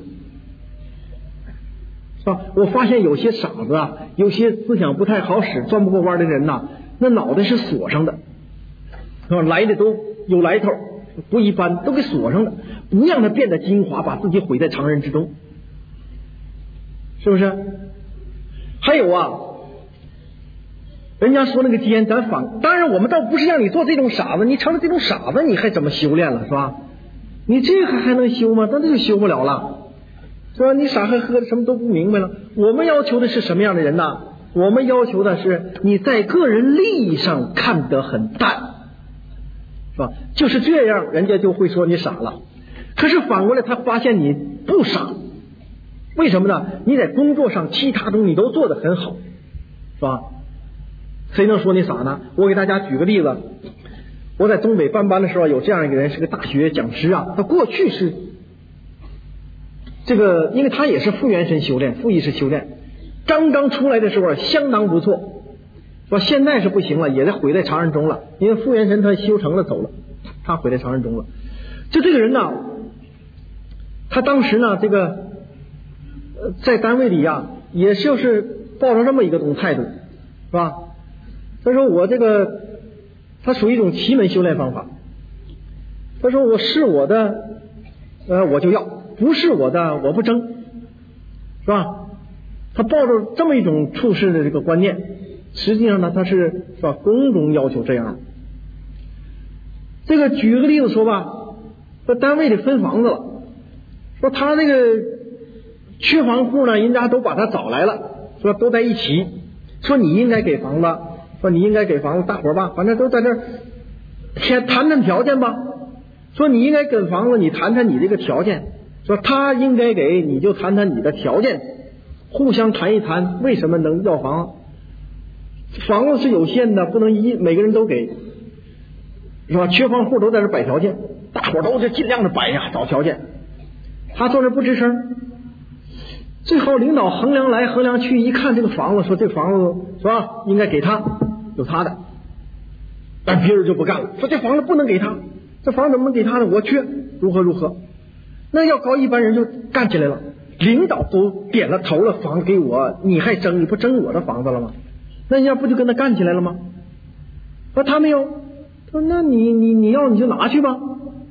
是吧？我发现有些傻子啊，有些思想不太好使，转不过弯的人呐、啊，那脑袋是锁上的，是吧？来的都有来头，不一般，都给锁上了，不让他变得精华，把自己毁在常人之中，是不是？还有啊，人家说那个奸，咱反当然我们倒不是让你做这种傻子，你成了这种傻子，你还怎么修炼了，是吧？你这个还能修吗？那这就修不了了，是吧？你傻呵呵的什么都不明白了。我们要求的是什么样的人呢？我们要求的是你在个人利益上看得很淡，是吧？就是这样，人家就会说你傻了。可是反过来，他发现你不傻，为什么呢？你在工作上、其他中你都做得很好，是吧？谁能说你傻呢？我给大家举个例子，我在东北办班的时候，有这样一个人，是个大学讲师啊。他过去是这个，因为他也是复元神修炼、复意识修炼，刚刚出来的时候相当不错，说现在是不行了，也在毁在常人中了。因为复元神他修成了走了，他毁在常人中了。就这个人呢，他当时呢，这个在单位里啊，也就是抱着这么一个种态度，是吧？他说我这个，他属于一种奇门修炼方法。他说我是我的，呃，我就要；不是我的，我不争，是吧？他抱着这么一种处事的这个观念，实际上呢，他是是吧，公中要求这样。这个举个例子说吧，说单位里分房子了，说他那个缺房户呢，人家都把他找来了，说都在一起，说你应该给房子。说你应该给房子，大伙儿吧，反正都在这儿先谈谈条件吧。说你应该给房子，你谈谈你这个条件。说他应该给，你就谈谈你的条件，互相谈一谈，为什么能要房？房子是有限的，不能一每个人都给，是吧？缺房户都在这摆条件，大伙儿都是尽量的摆呀，找条件。他坐这不吱声。最后领导衡量来衡量去，一看这个房子，说这房子是吧，应该给他，有他的。但别人就不干了，说这房子不能给他，这房子怎么能给他呢？我缺，如何如何？那要搞一般人就干起来了，领导都点了头了，房子给我，你还争？你不争我的房子了吗？那人家不就跟他干起来了吗？说他没有，说那你你你要你就拿去吧。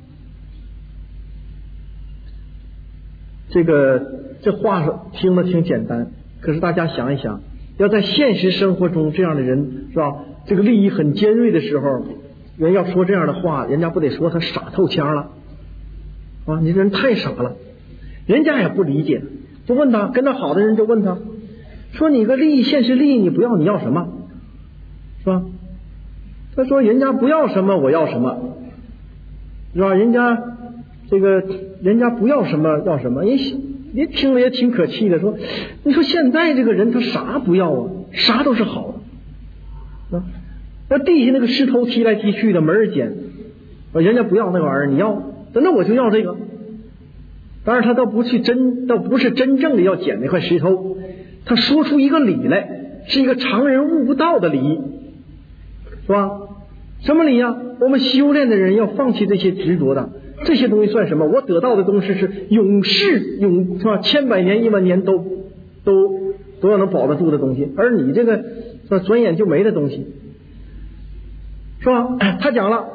这个这话听得挺简单，可是大家想一想，要在现实生活中这样的人是吧？这个利益很尖锐的时候，人要说这样的话，人家不得说他傻透腔了啊！你这人太傻了，人家也不理解，就问他，跟他好的人就问他，说你个利益，现实利益你不要，你要什么？是吧？他说人家不要什么，我要什么，是吧？人家这个人家不要什么要什么，人你听了也挺可气的，说你说现在这个人他啥不要啊，啥都是好的啊。那地下那个石头踢来踢去的没人捡，人家不要那玩意儿，你要，那我就要这个。当然他倒不去真，倒不是真正的要捡那块石头， 他说出一个理来，是一个常人悟不到的理，是吧？什么理呀？我们修炼的人要放弃这些执着的，这些东西算什么？我得到的东西是永世永是吧？千百年一万年都都都要能保得住的东西，而你这个是吧？转眼就没的东西，是吧？他讲了，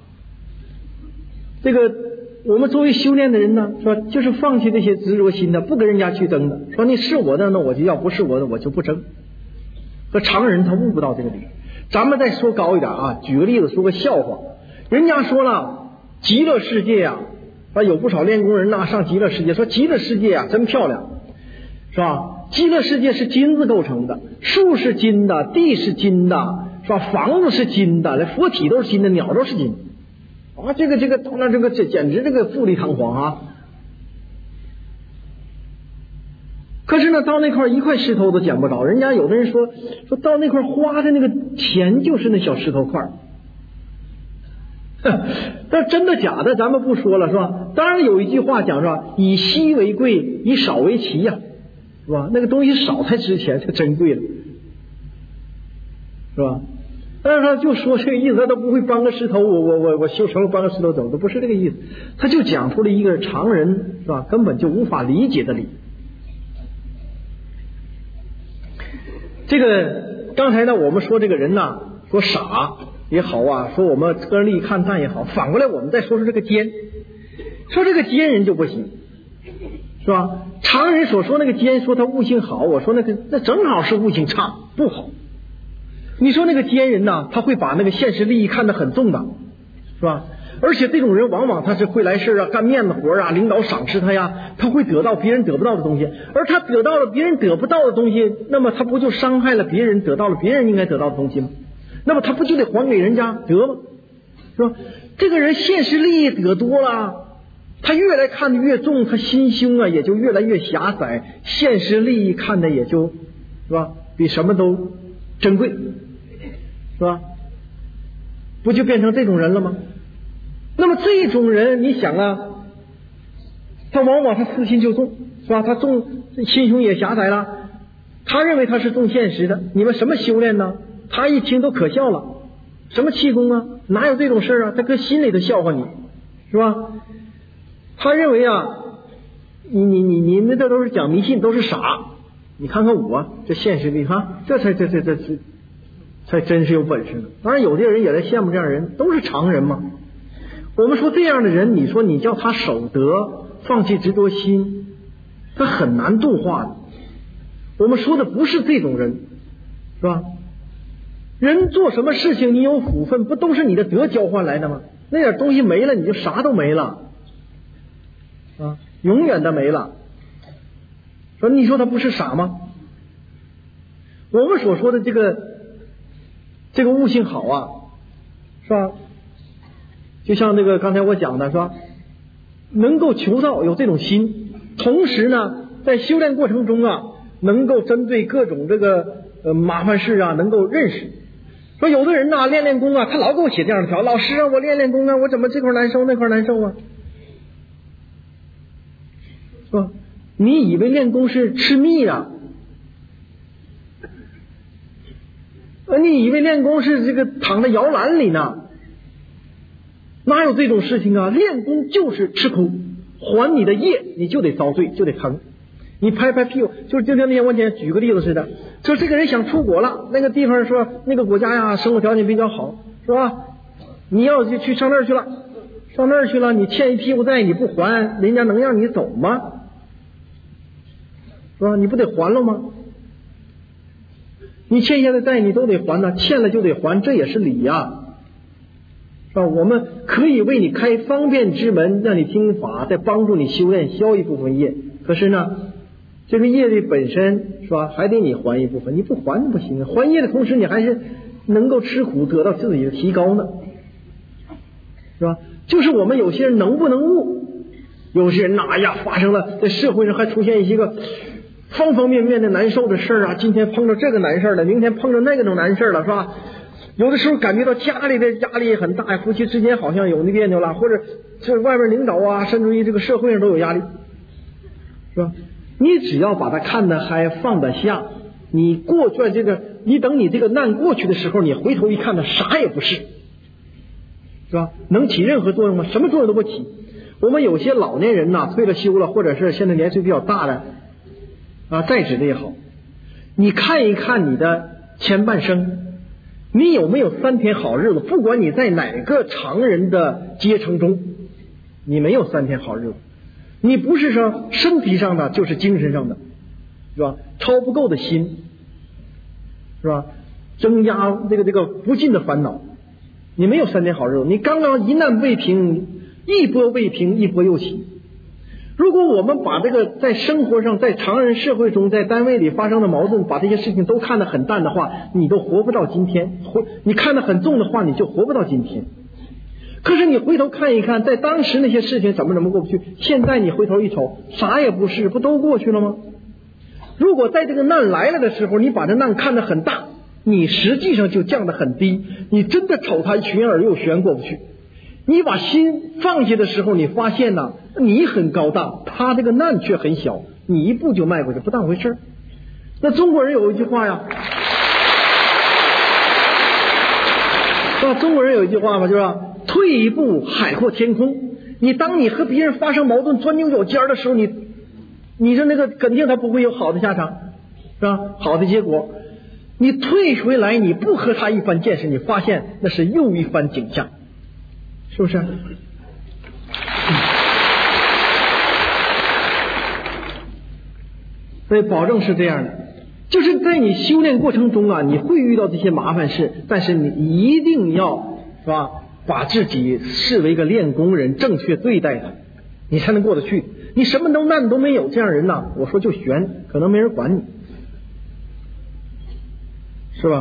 这个我们作为修炼的人呢，是吧？就是放弃这些执着心的，不跟人家去争的。说你是我的，那我就要；不是我的，我就不争。和常人他悟不到这个理。咱们再说高一点啊，举个例子，说个笑话。人家说了，极乐世界啊，啊有不少练功人呐、啊、上极乐世界，说极乐世界啊真漂亮，是吧？极乐世界是金子构成的，树是金的，地是金的，是吧？房子是金的，连佛体都是金的，鸟都是金啊！这个这个到那这个这简直这个富丽堂皇啊！可是呢，到那块一块石头都捡不着。人家有的人说，说到那块花的那个钱就是那小石头块。但真的假的咱们不说了，是吧？当然有一句话讲，是吧？以稀为贵，以少为奇呀、啊，是吧？那个东西少才值钱，才珍贵了，是吧？但是他就说这个意思，他都不会搬个石头，我我我我修成了搬个石头走，都不是这个意思。他就讲出了一个常人是吧根本就无法理解的理。这个刚才呢，我们说这个人呐，说傻也好啊，说我们个人利益看淡也好，反过来我们再说说这个奸，说这个奸人就不行，是吧？常人所说那个奸，说他悟性好，我说那个那正好是悟性差，不好。你说那个奸人呢，他会把那个现实利益看得很重的，是吧？而且这种人往往他是会来事啊，干面子活啊，领导赏识他呀，他会得到别人得不到的东西，而他得到了别人得不到的东西，那么他不就伤害了别人，得到了别人应该得到的东西吗？那么他不就得还给人家得吗？是吧？这个人现实利益得多了，他越来看得越重，他心胸啊也就越来越狭窄，现实利益看的也就是吧比什么都珍贵，是吧？不就变成这种人了吗？那么这种人你想啊，他往往他私心就重，是吧？他重心胸也狭窄了，他认为他是重现实的。你们什么修炼呢？他一听都可笑了，什么气功啊，哪有这种事啊？他搁心里头笑话你，是吧？他认为啊，你你你你们这都是讲迷信，都是傻。你看看我这现实里哈，这才这这这这才真是有本事呢。当然有的人也在羡慕这样的人，都是常人嘛。我们说这样的人，你说你叫他守德，放弃执着心，他很难度化的。我们说的不是这种人，是吧？人做什么事情，你有福分，不都是你的德交换来的吗？那点东西没了，你就啥都没了啊，永远的没了。说你说他不是傻吗？我们所说的这个这个悟性好啊，是吧？就像那个刚才我讲的，是吧？能够求道，有这种心，同时呢，在修炼过程中啊，能够针对各种这个呃麻烦事啊，能够认识。说有的人呐，练练功啊，他老给我写这样的条，老师啊，我练练功啊，我怎么这块难受那块难受啊？是吧？你以为练功是吃蜜啊？呃，你以为练功是这个躺在摇篮里呢？哪有这种事情啊？练功就是吃苦，还你的业，你就得遭罪，就得疼。你拍拍屁股，就是就像那天我前举个例子似的，说这个人想出国了，那个地方说那个国家呀，生活条件比较好，是吧？你要就去上那儿去了，上那儿去了，你欠一屁股债你不还，人家能让你走吗？是吧？你不得还了吗？你欠下的债你都得还呢，欠了就得还，这也是理呀。是吧？我们可以为你开方便之门，让你听法，再帮助你修炼，消一部分业。可是呢，这个业力本身是吧，还得你还一部分，你不还不行啊！还业的同时，你还是能够吃苦，得到自己的提高呢，是吧？就是我们有些人能不能悟，有些人哪、哎、呀，发生了在社会上还出现一些个方方面面的难受的事啊，今天碰到这个难事了，明天碰到那个种难事了，是吧？有的时候感觉到家里的压力很大，夫妻之间好像有那别扭了，或者这外面领导啊，甚至于这个社会上都有压力，是吧？ 你只要把它看得还放得下，你过去这个，你等你这个难过去的时候，你回头一看，它啥也不是，是吧？能起任何作用吗？什么作用都不起。我们有些老年人呐、啊，退了休了，或者是现在年岁比较大的啊，在职的也好，你看一看你的前半生，你有没有三天好日子？不管你在哪个常人的阶层中，你没有三天好日子。你不是说身体上的，就是精神上的，是吧？超不够的心，是吧？增加这个这个不尽的烦恼，你没有三天好日子。你刚刚一难未平，一波未平，一波又起。如果我们把这个在生活上，在常人社会中，在单位里发生的矛盾，把这些事情都看得很淡的话，你都活不到今天。活你看得很重的话，你就活不到今天。可是你回头看一看，在当时那些事情怎么怎么过不去，现在你回头一瞅，啥也不是，不都过去了吗？如果在这个难来了的时候，你把这难看得很大，你实际上就降得很低，你真的瞅它玄而又玄，过不去。你把心放下的时候，你发现呢，你很高大，他这个难却很小，你一步就迈过去，不当回事。那中国人有一句话呀，那中国人有一句话嘛，就是退一步海阔天空。你当你和别人发生矛盾钻牛角尖的时候，你你说那个肯定他不会有好的下场，是吧？好的结果。你退回来，你不和他一番见识，你发现那是又一番景象，是不是？所以保证是这样的，就是在你修炼过程中啊，你会遇到这些麻烦事，但是你一定要，是吧？把自己视为一个练功人，正确对待他，你才能过得去。你什么都难都没有，这样人呐，我说就悬，可能没人管你，是吧？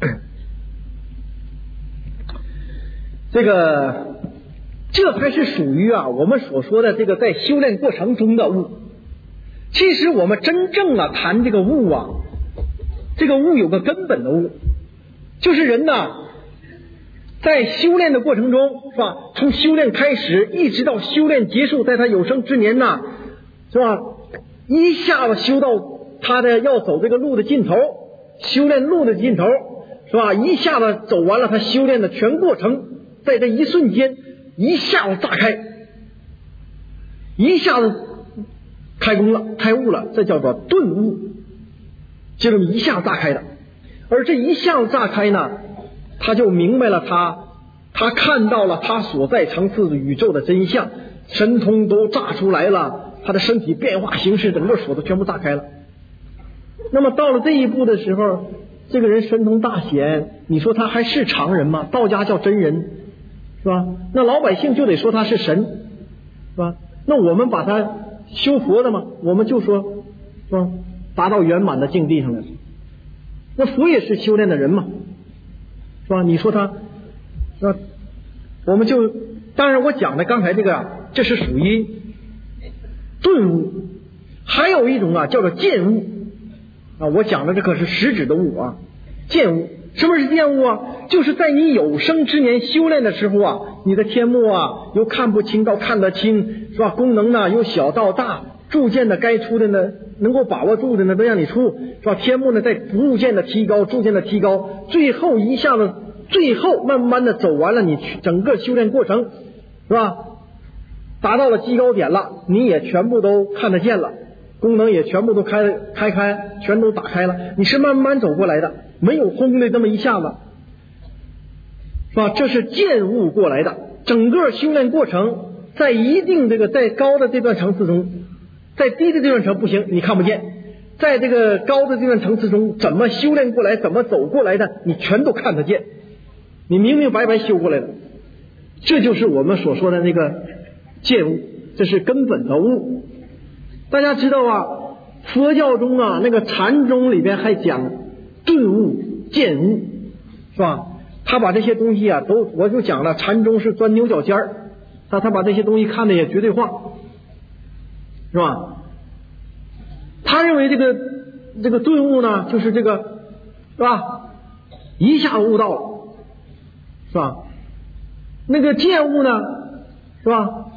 这个这才是属于啊我们所说的这个在修炼过程中的悟。其实我们真正啊谈这个悟啊，这个悟有个根本的悟，就是人呐在修炼的过程中，是吧？从修炼开始一直到修炼结束，在他有生之年呐，是吧？一下子修到他的要走这个路的尽头，修炼路的尽头，是吧？一下子走完了他修炼的全过程，在这一瞬间一下子炸开，一下子开功了，开悟了，这叫做顿悟，就这么一下炸开的。而这一下子炸开呢，他就明白了他，他看到了他所在层次的宇宙的真相，神通都炸出来了，他的身体变化形式整个锁都全部炸开了。那么到了这一步的时候，这个人神通大显，你说他还是常人吗？道家叫真人，是吧？那老百姓就得说他是神，是吧？那我们把他修佛的嘛，我们就说，是吧？达到圆满的境地上来了。那佛也是修炼的人嘛，是吧？你说他，是吧？我们就当然我讲的刚才这个啊，这是属于顿悟，还有一种啊叫做见悟啊，我讲的这可是实质的悟啊，见悟。什么是见悟啊？就是在你有生之年修炼的时候啊，你的天目啊由看不清到看得清，是吧？功能呢由小到大，逐渐的该出的呢能够把握住的呢都让你出，是吧？天目呢在逐渐的提高，逐渐的提高，最后一下子，最后慢慢的走完了你整个修炼过程，是吧？达到了极高点了，你也全部都看得见了，功能也全部都开开开，全都打开了，你是慢慢走过来的，没有轰的这么一下子，是吧？这是见悟过来的。整个修炼过程在一定这个在高的这段层次中，在低的这段层不行，你看不见，在这个高的这段层次中怎么修炼过来，怎么走过来的，你全都看得见，你明明白白修过来的。这就是我们所说的那个见悟，这是根本的悟。大家知道啊，佛教中啊那个禅宗里边还讲顿悟见悟，是吧？他把这些东西啊都，我就讲了，禅宗是钻牛角尖儿，他他把这些东西看的也绝对化，是吧？他认为这个这个顿悟呢，就是这个，是吧？一下悟到了，是吧？那个见悟呢，是吧？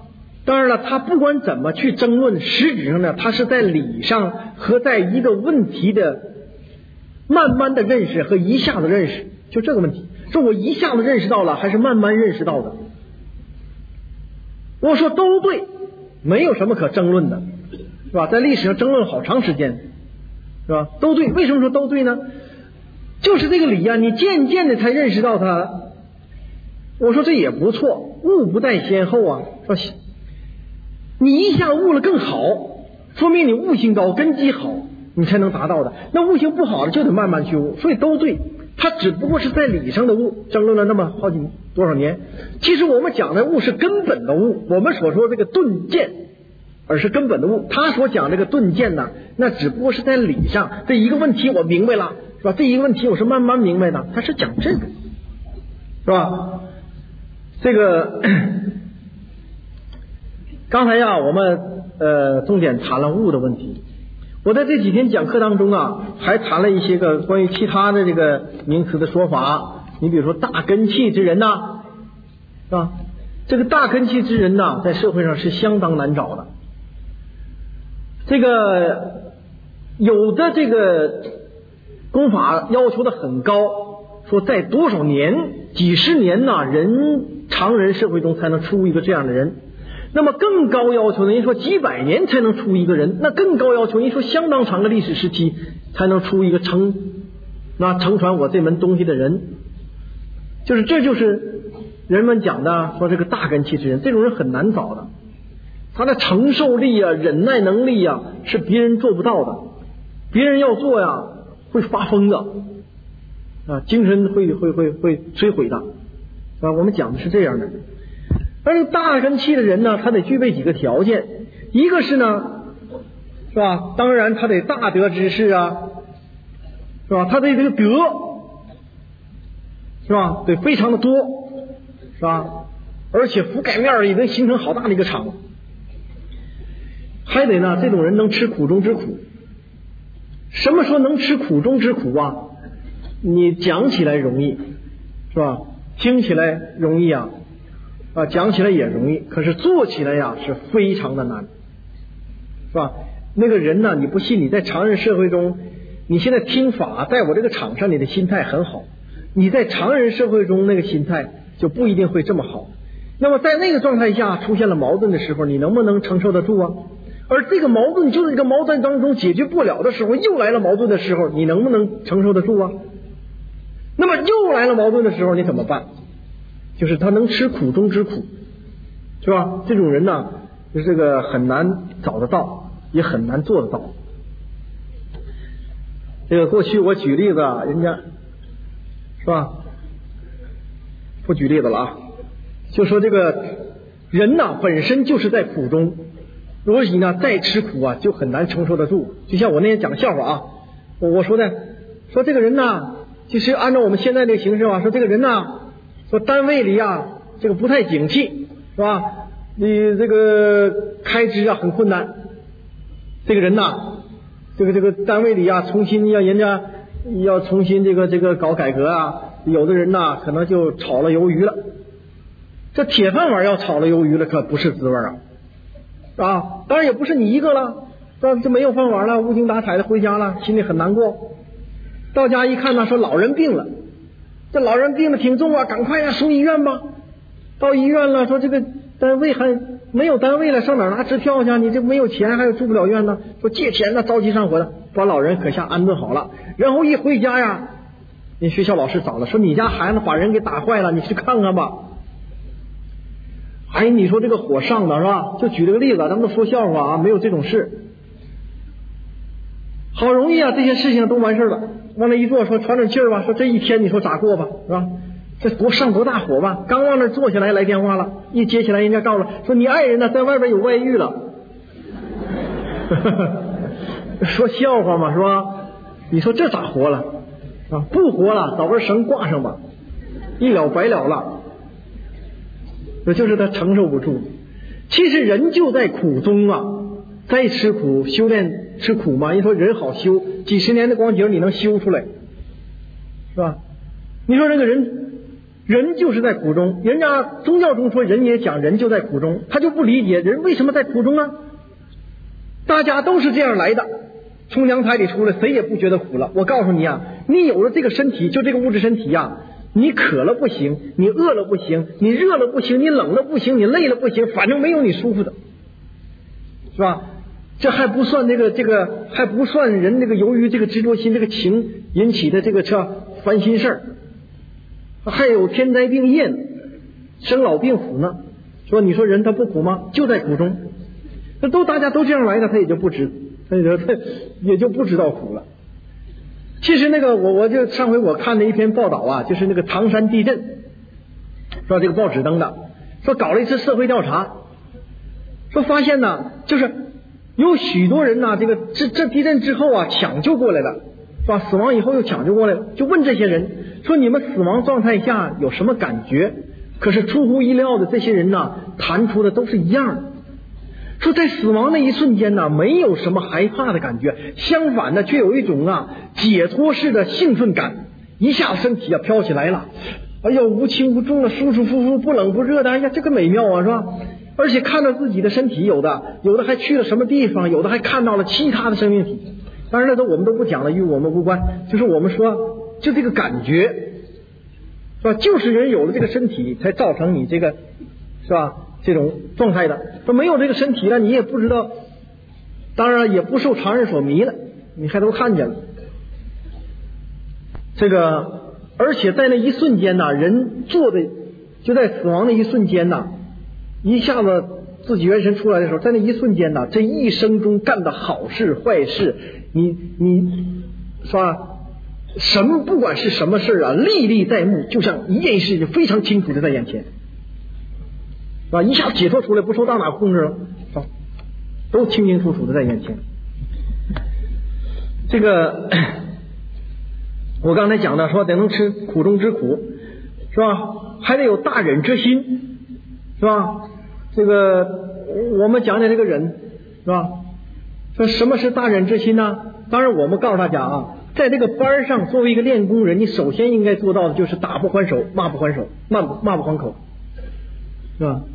当然了，他不管怎么去争论，实质上呢，他是在理上和在一个问题的慢慢的认识和一下子认识，就这个问题，说我一下子认识到了，还是慢慢认识到的？我说都对，没有什么可争论的，是吧？在历史上争论好长时间，是吧？都对，为什么说都对呢？就是这个理啊，你渐渐的才认识到它。我说这也不错，悟不在先后啊。说你一下悟了更好，说明你悟性高，根基好，你才能达到的。那悟性不好的就得慢慢去悟，所以都对。它只不过是在理上的悟，争论了那么好几多少年。其实我们讲的悟是根本的悟，我们所说这个顿见，而是根本的悟。他所讲这个顿见呢，那只不过是在理上，这一个问题我明白了，是吧？这一个问题我是慢慢明白的，他是讲这个，是吧？这个刚才呀，我们呃重点谈了悟的问题。我在这几天讲课当中啊，还谈了一些个关于其他的这个名词的说法。你比如说大根器之人呐，是吧？这个大根器之人呐，在社会上是相当难找的。这个有的这个功法要求的很高，说在多少年、几十年呐，人常人社会中才能出一个这样的人。那么更高要求呢，人说几百年才能出一个人，那更高要求，人说相当长的历史时期才能出一个承那承传我这门东西的人。就是这就是人们讲的说这个大根器之人，这种人很难找的，他的承受力啊、忍耐能力啊是别人做不到的，别人要做呀会发疯的啊，精神会会会会摧毁的啊。我们讲的是这样的。而且大根器的人呢，他得具备几个条件，一个是呢，是吧？当然他得大德之士啊，是吧？他得这个德，是吧？得非常的多，是吧？而且覆盖面也能形成好大的一个场。还得呢，这种人能吃苦中之苦。什么说能吃苦中之苦啊？你讲起来容易，是吧？听起来容易啊。啊，讲起来也容易，可是做起来呀是非常的难，是吧？那个人呢，你不信，你在常人社会中，你现在听法，在我这个场上，你的心态很好，你在常人社会中那个心态就不一定会这么好。那么在那个状态下出现了矛盾的时候，你能不能承受得住啊？而这个矛盾就在这个矛盾当中解决不了的时候，又来了矛盾的时候，你能不能承受得住啊？那么又来了矛盾的时候，你怎么办？就是他能吃苦中之苦，是吧？这种人呢，就是这个很难找得到，也很难做得到。这个过去我举例子啊，人家是吧？不举例子了啊，就说这个人呐本身就是在苦中，如果你呢再吃苦啊，就很难承受得住。就像我那天讲笑话啊，我我说的，说这个人呢，就是按照我们现在这个形式啊，说这个人呢。说单位里啊，这个不太景气，是吧？你这个开支啊很困难。这个人呐，这个这个单位里啊，重新要人家要重新这个这个搞改革啊，有的人呐可能就炒了鱿鱼了。这铁饭碗要炒了鱿鱼了，可不是滋味啊！啊，当然也不是你一个了，这这没有饭碗了，无精打采的回家了，心里很难过。到家一看呢，说老人病了。这老人病得挺重啊，赶快呀、啊、送医院吧。到医院了，说这个单位还没有单位了，上哪拿支票去？你这没有钱，还有住不了院呢。说借钱呢，着急上火的，把老人可下安顿好了。然后一回家呀，那学校老师找了，说你家孩子把人给打坏了，你去看看吧。哎，你说这个火上的是吧？就举这个例子，咱们都说笑话啊，没有这种事。好容易啊，这些事情都完事了。往那一坐，说喘喘气儿吧，说这一天你说咋过吧，是吧？这多上多大火吧？刚往那坐下来，来电话了，一接起来，人家告了，说你爱人呢在外边有外遇了。说笑话嘛，是吧？你说这咋活了啊？不活了，找根绳挂上吧，一了百了了。这就是他承受不住。其实人就在苦中啊，再吃苦修炼。吃苦嘛，人说人好修，几十年的光景你能修出来，是吧？你说这个人人就是在苦中，人家宗教中说人也讲人就在苦中，他就不理解人为什么在苦中啊？大家都是这样来的，从娘胎里出来，谁也不觉得苦了。我告诉你啊，你有了这个身体，就这个物质身体呀，你渴了不行，你饿了不行，你热了不行，你冷了不行，你累了不行，反正没有你舒服的，是吧？这还不算这个这个还不算人这个由于这个执着心这个情引起的这个这烦心事儿，还有天灾病业呢，生老病死呢。说你说人他不苦吗？就在苦中。那都大家都这样来的，他也就不知，他也就他也就不知道苦了。其实那个我我就上回我看了一篇报道啊，就是那个唐山地震，说这个报纸登的，说搞了一次社会调查，说发现呢，就是有许多人呢，这个这这地震之后啊抢救过来了，是吧？死亡以后又抢救过来了，就问这些人说你们死亡状态下有什么感觉？可是出乎意料的，这些人呢谈出的都是一样的。说在死亡那一瞬间呢，没有什么害怕的感觉，相反的却有一种啊解脱式的兴奋感，一下身体啊飘起来了，哎呀无轻无重的，舒舒服服，不冷不热的，哎呀这个美妙啊，是吧？而且看到自己的身体，有的有的还去了什么地方，有的还看到了其他的生命体。当然了，都我们都不讲了，与我们无关。就是我们说，就这个感觉，是吧？就是人有了这个身体，才造成你这个，是吧？这种状态的。说没有这个身体了，你也不知道，当然也不受常人所迷了，你还都看见了。这个，而且在那一瞬间呢，人做的就在死亡的一瞬间呢，一下子自己元神出来的时候，在那一瞬间呢，这一生中干的好事坏事，你你是吧？什么不管是什么事啊，历历在目，就像一件事情非常清楚的在眼前。啊！一下解脱出来，不受大脑控制了，啊，都清清楚楚的在眼前。这个我刚才讲的说得能吃苦中之苦，是吧？还得有大忍之心，是吧？这个我们讲讲这个忍，是吧？说什么是大忍之心呢？当然，我们告诉大家啊，在这个班上，作为一个练功人，你首先应该做到的就是打不还手，骂不还手，骂不骂不还口，是吧？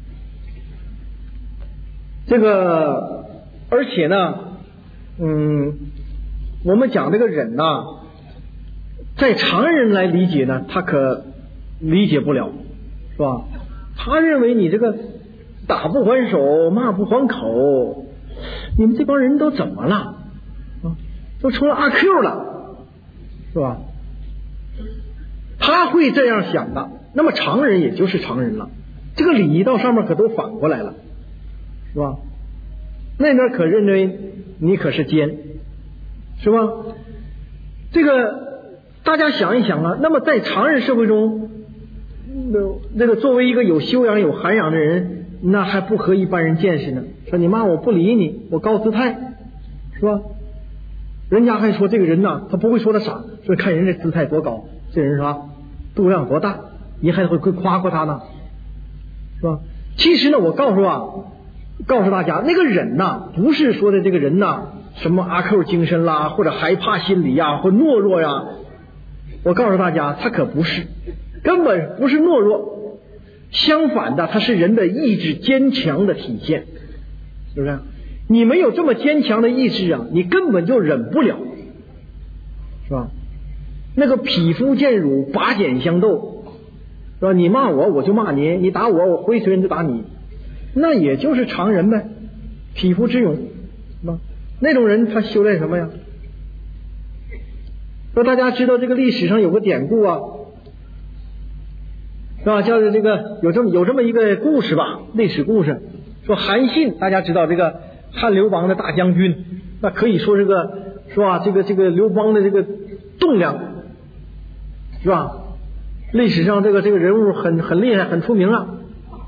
这个，而且呢，嗯，我们讲这个忍呐，在常人来理解呢，他可理解不了，是吧？他认为你这个打不还手，骂不还口，你们这帮人都怎么了？啊，都成了阿 Q 了，是吧？他会这样想的。那么常人也就是常人了，这个礼仪到上面可都反过来了。是吧？那边可认为你可是奸，是吧？这个大家想一想啊，那么在常人社会中，那个作为一个有修养有涵养的人，那还不合一般人见识呢。说你骂我不理你，我高姿态，是吧？人家还说这个人呐，他不会说他傻，说看人这姿态多高，这人是吧？度量多大，你还会会夸夸他呢，是吧？其实呢，我告诉啊。告诉大家，那个忍呐，不是说的这个人呐，什么阿 Q 精神啦，或者害怕心理呀，或懦弱呀。我告诉大家，他可不是，根本不是懦弱，相反的，他是人的意志坚强的体现，是不是？你没有这么坚强的意志啊，你根本就忍不了，是吧？那个匹夫见辱，拔剑相斗，是吧？你骂我，我就骂你；你打我，我回拳就打你。那也就是常人呗，匹夫之勇，是吧？那种人他修炼什么呀？说大家知道这个历史上有个典故啊，是吧？叫这个有这么有这么一个故事吧，历史故事。说韩信，大家知道这个汉刘邦的大将军，那可以说这个是吧？这个这个刘邦的这个栋梁，是吧？历史上这个这个人物很很厉害，很出名了。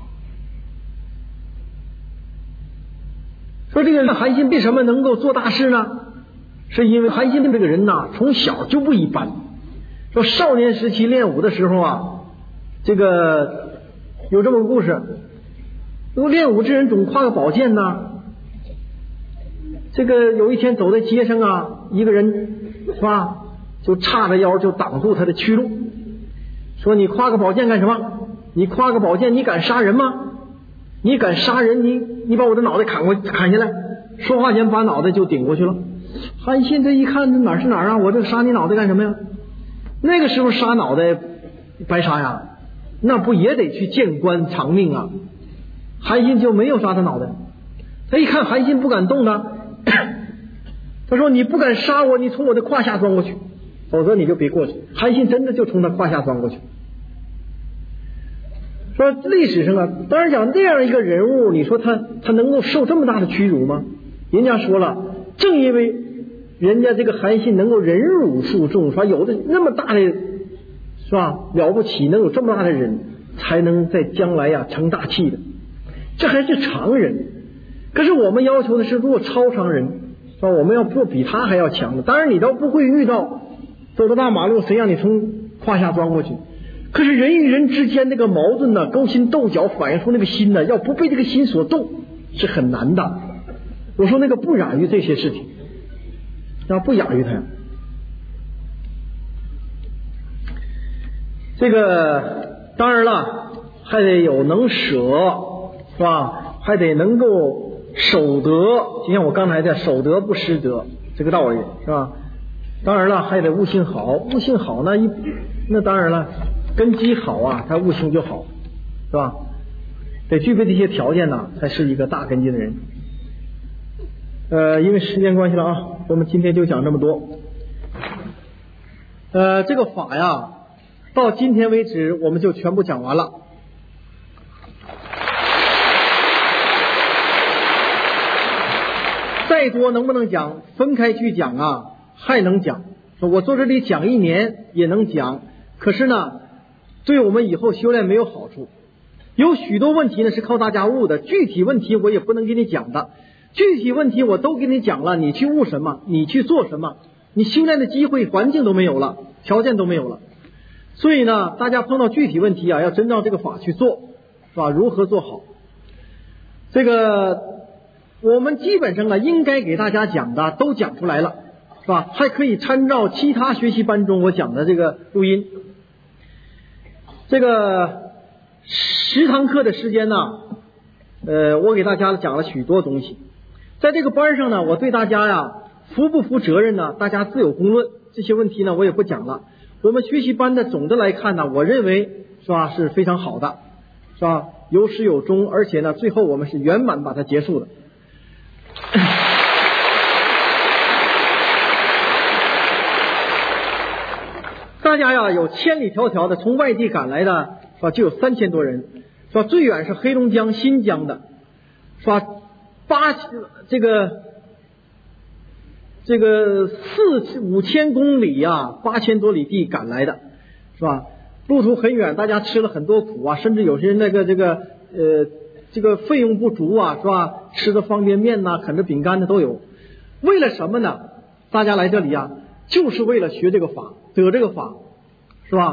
说这个韩信为什么能够做大事呢？是因为韩信的这个人呐，从小就不一般。说少年时期练武的时候啊，这个有这么个故事。如果练武之人总挎个宝剑呐，这个有一天走在街上啊，一个人是吧，就叉着腰就挡住他的去路， 说你挎个宝剑干什么？你挎个宝剑，你敢杀人吗？你敢杀人，你你把我的脑袋砍过砍下来。说话间把脑袋就顶过去了。韩信这一看，这哪儿是哪儿啊？我这杀你脑袋干什么呀？那个时候杀脑袋白杀呀，那不也得去见官偿命啊？韩信就没有杀他脑袋。他一看韩信不敢动呢，他说你不敢杀我，你从我的胯下钻过去，否则你就别过去。韩信真的就从他胯下钻过去。说历史上啊，当然讲这样一个人物，你说他他能够受这么大的屈辱吗？人家说了，正因为人家这个韩信能够忍辱负重，说有的那么大的是吧了不起，能有这么大的忍，才能在将来呀、啊、成大器的。这还是常人，可是我们要求的是做超常人，是吧？我们要做比他还要强的。当然你倒不会遇到走到大马路谁让你从胯下钻过去，可是人与人之间那个矛盾呢，勾心斗角反映出那个心呢，要不被这个心所动是很难的。我说那个不亚于这些事情，啊，不亚于他。这个当然了，还得有能舍，是吧？还得能够守德，就像我刚才的守德不失德这个道理，是吧？当然了，还得悟性好，悟性好呢，一那当然了，根基好啊，他悟性就好，是吧？得具备这些条件呢，才是一个大根基的人。呃，因为时间关系了啊，我们今天就讲这么多。呃，这个法呀，到今天为止我们就全部讲完了。再多能不能讲？分开去讲啊，还能讲。我坐这里讲一年也能讲，可是呢，对我们以后修炼没有好处。有许多问题呢是靠大家悟的，具体问题我也不能给你讲的。具体问题我都给你讲了，你去悟什么？你去做什么？你修炼的机会、环境都没有了，条件都没有了。所以呢，大家碰到具体问题啊，要真照这个法去做，是吧？如何做好？这个我们基本上啊，应该给大家讲的都讲出来了，是吧？还可以参照其他学习班中我讲的这个录音。这个十堂课的时间呢，呃，我给大家讲了许多东西。在这个班上呢，我对大家呀负不负责任呢，大家自有公论。这些问题呢，我也不讲了。我们学习班的总的来看呢，我认为是吧是非常好的，是吧？有始有终，而且呢，最后我们是圆满把它结束的。大家呀有千里迢迢的从外地赶来的，是吧？就有三千多人，是吧？最远是黑龙江、新疆的，是吧？八这个这个四五千公里啊，八千多里地赶来的，是吧？路途很远，大家吃了很多苦啊，甚至有些人那个这个呃这个费用不足啊，是吧？吃的方便面呐、啊，啃着饼干的都有。为了什么呢？大家来这里啊，就是为了学这个法，得这个法，是吧？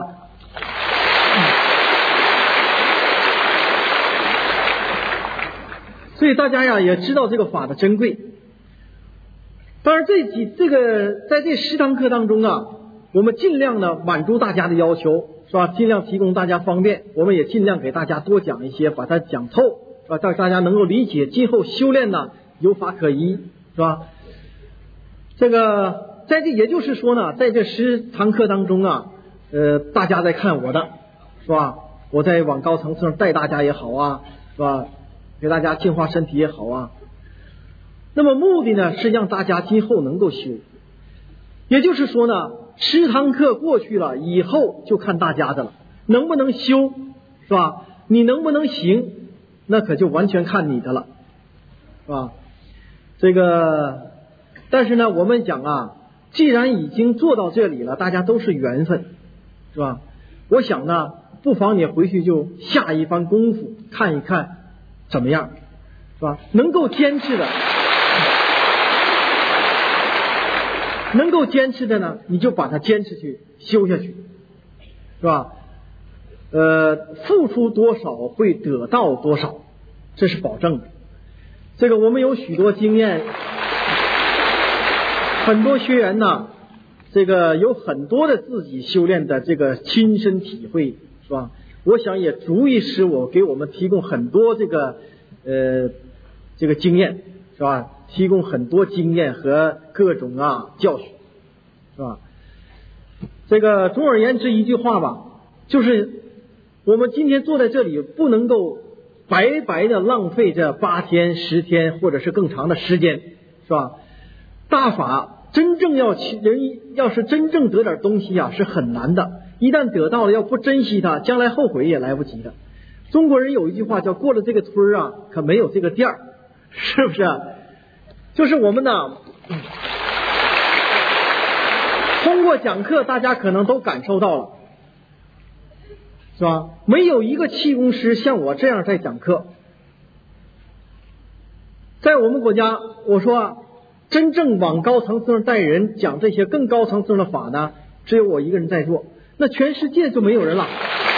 所以大家呀也知道这个法的珍贵。当然这几这个在这十堂课当中啊，我们尽量呢满足大家的要求，是吧？尽量提供大家方便，我们也尽量给大家多讲一些，把它讲透，啊，让大家能够理解，今后修炼呢有法可依，是吧？这个在这也就是说呢，在这十堂课当中啊，呃，大家在看我的，是吧？我在往高层次上带大家也好啊，是吧？给大家净化身体也好啊。那么目的呢是让大家今后能够修，也就是说呢，十堂课过去了以后就看大家的了，能不能修，是吧？你能不能行，那可就完全看你的了，是吧？这个但是呢我们讲啊，既然已经做到这里了，大家都是缘分，是吧？我想呢不妨你回去就下一番功夫，看一看怎么样，是吧？能够坚持的能够坚持的呢，你就把它坚持去修下去，是吧？呃，付出多少会得到多少，这是保证的。这个我们有许多经验，很多学员呢这个有很多的自己修炼的这个亲身体会，是吧？我想也足以使我给我们提供很多这个呃这个经验，是吧？提供很多经验和各种啊教训，是吧？这个总而言之一句话吧，就是我们今天坐在这里，不能够白白的浪费这八天、十天或者是更长的时间，是吧？大法真正要人要是真正得点东西啊，是很难的。一旦得到了，要不珍惜它，将来后悔也来不及的。中国人有一句话叫过了这个村啊，可没有这个店儿，是不是？就是我们呢，通过讲课，大家可能都感受到了，是吧？没有一个气功师像我这样在讲课。在我们国家，我说啊，真正往高层次上带人讲这些更高层次上的法呢，只有我一个人在做，那全世界就没有人了。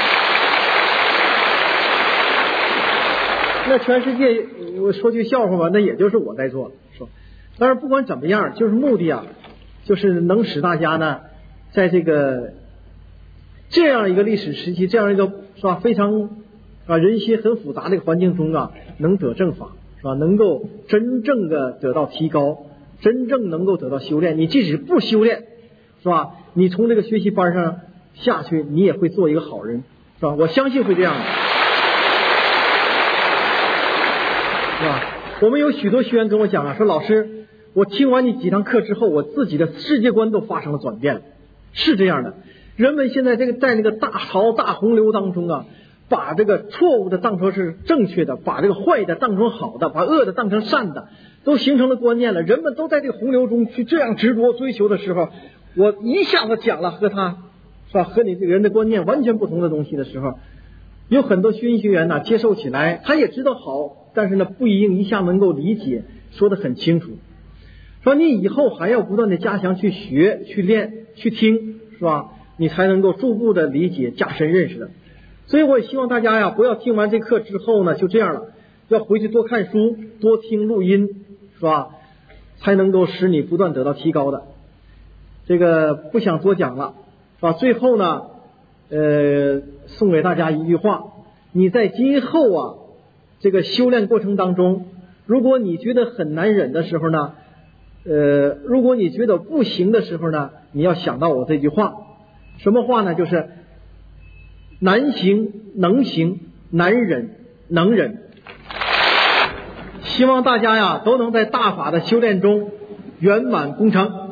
那全世界，我说句笑话吧，那也就是我在做，是吧？但是不管怎么样，就是目的啊，就是能使大家呢，在这个这样一个历史时期，这样一个是吧非常啊人心很复杂的一个环境中啊，能得正法，是吧？能够真正的得到提高，真正能够得到修炼。你即使不修炼，是吧？你从这个学习班上下去，你也会做一个好人，是吧？我相信会这样的，是吧？我们有许多学员跟我讲啊，说老师，我听完你几堂课之后，我自己的世界观都发生了转变了。是这样的，人们现在这个在那个大潮大洪流当中啊，把这个错误的当成是正确的，把这个坏的当成好的，把恶的当成善的，都形成了观念了。人们都在这个洪流中去这样执着追求的时候，我一下子讲了和他是吧和你这个人的观念完全不同的东西的时候，有很多学学员呢接受起来，他也知道好，但是呢不一定一下能够理解，说得很清楚。说你以后还要不断的加强去学、去练、去听，是吧？你才能够逐步的理解、加深认识的。所以我也希望大家呀，不要听完这课之后呢就这样了，要回去多看书、多听录音，是吧？才能够使你不断得到提高的。这个不想多讲了，是吧？最后呢，呃，送给大家一句话：你在今后啊这个修炼过程当中，如果你觉得很难忍的时候呢，呃，如果你觉得不行的时候呢，你要想到我这句话。什么话呢？就是难行能行，难忍能忍。希望大家呀都能在大法的修炼中圆满功成。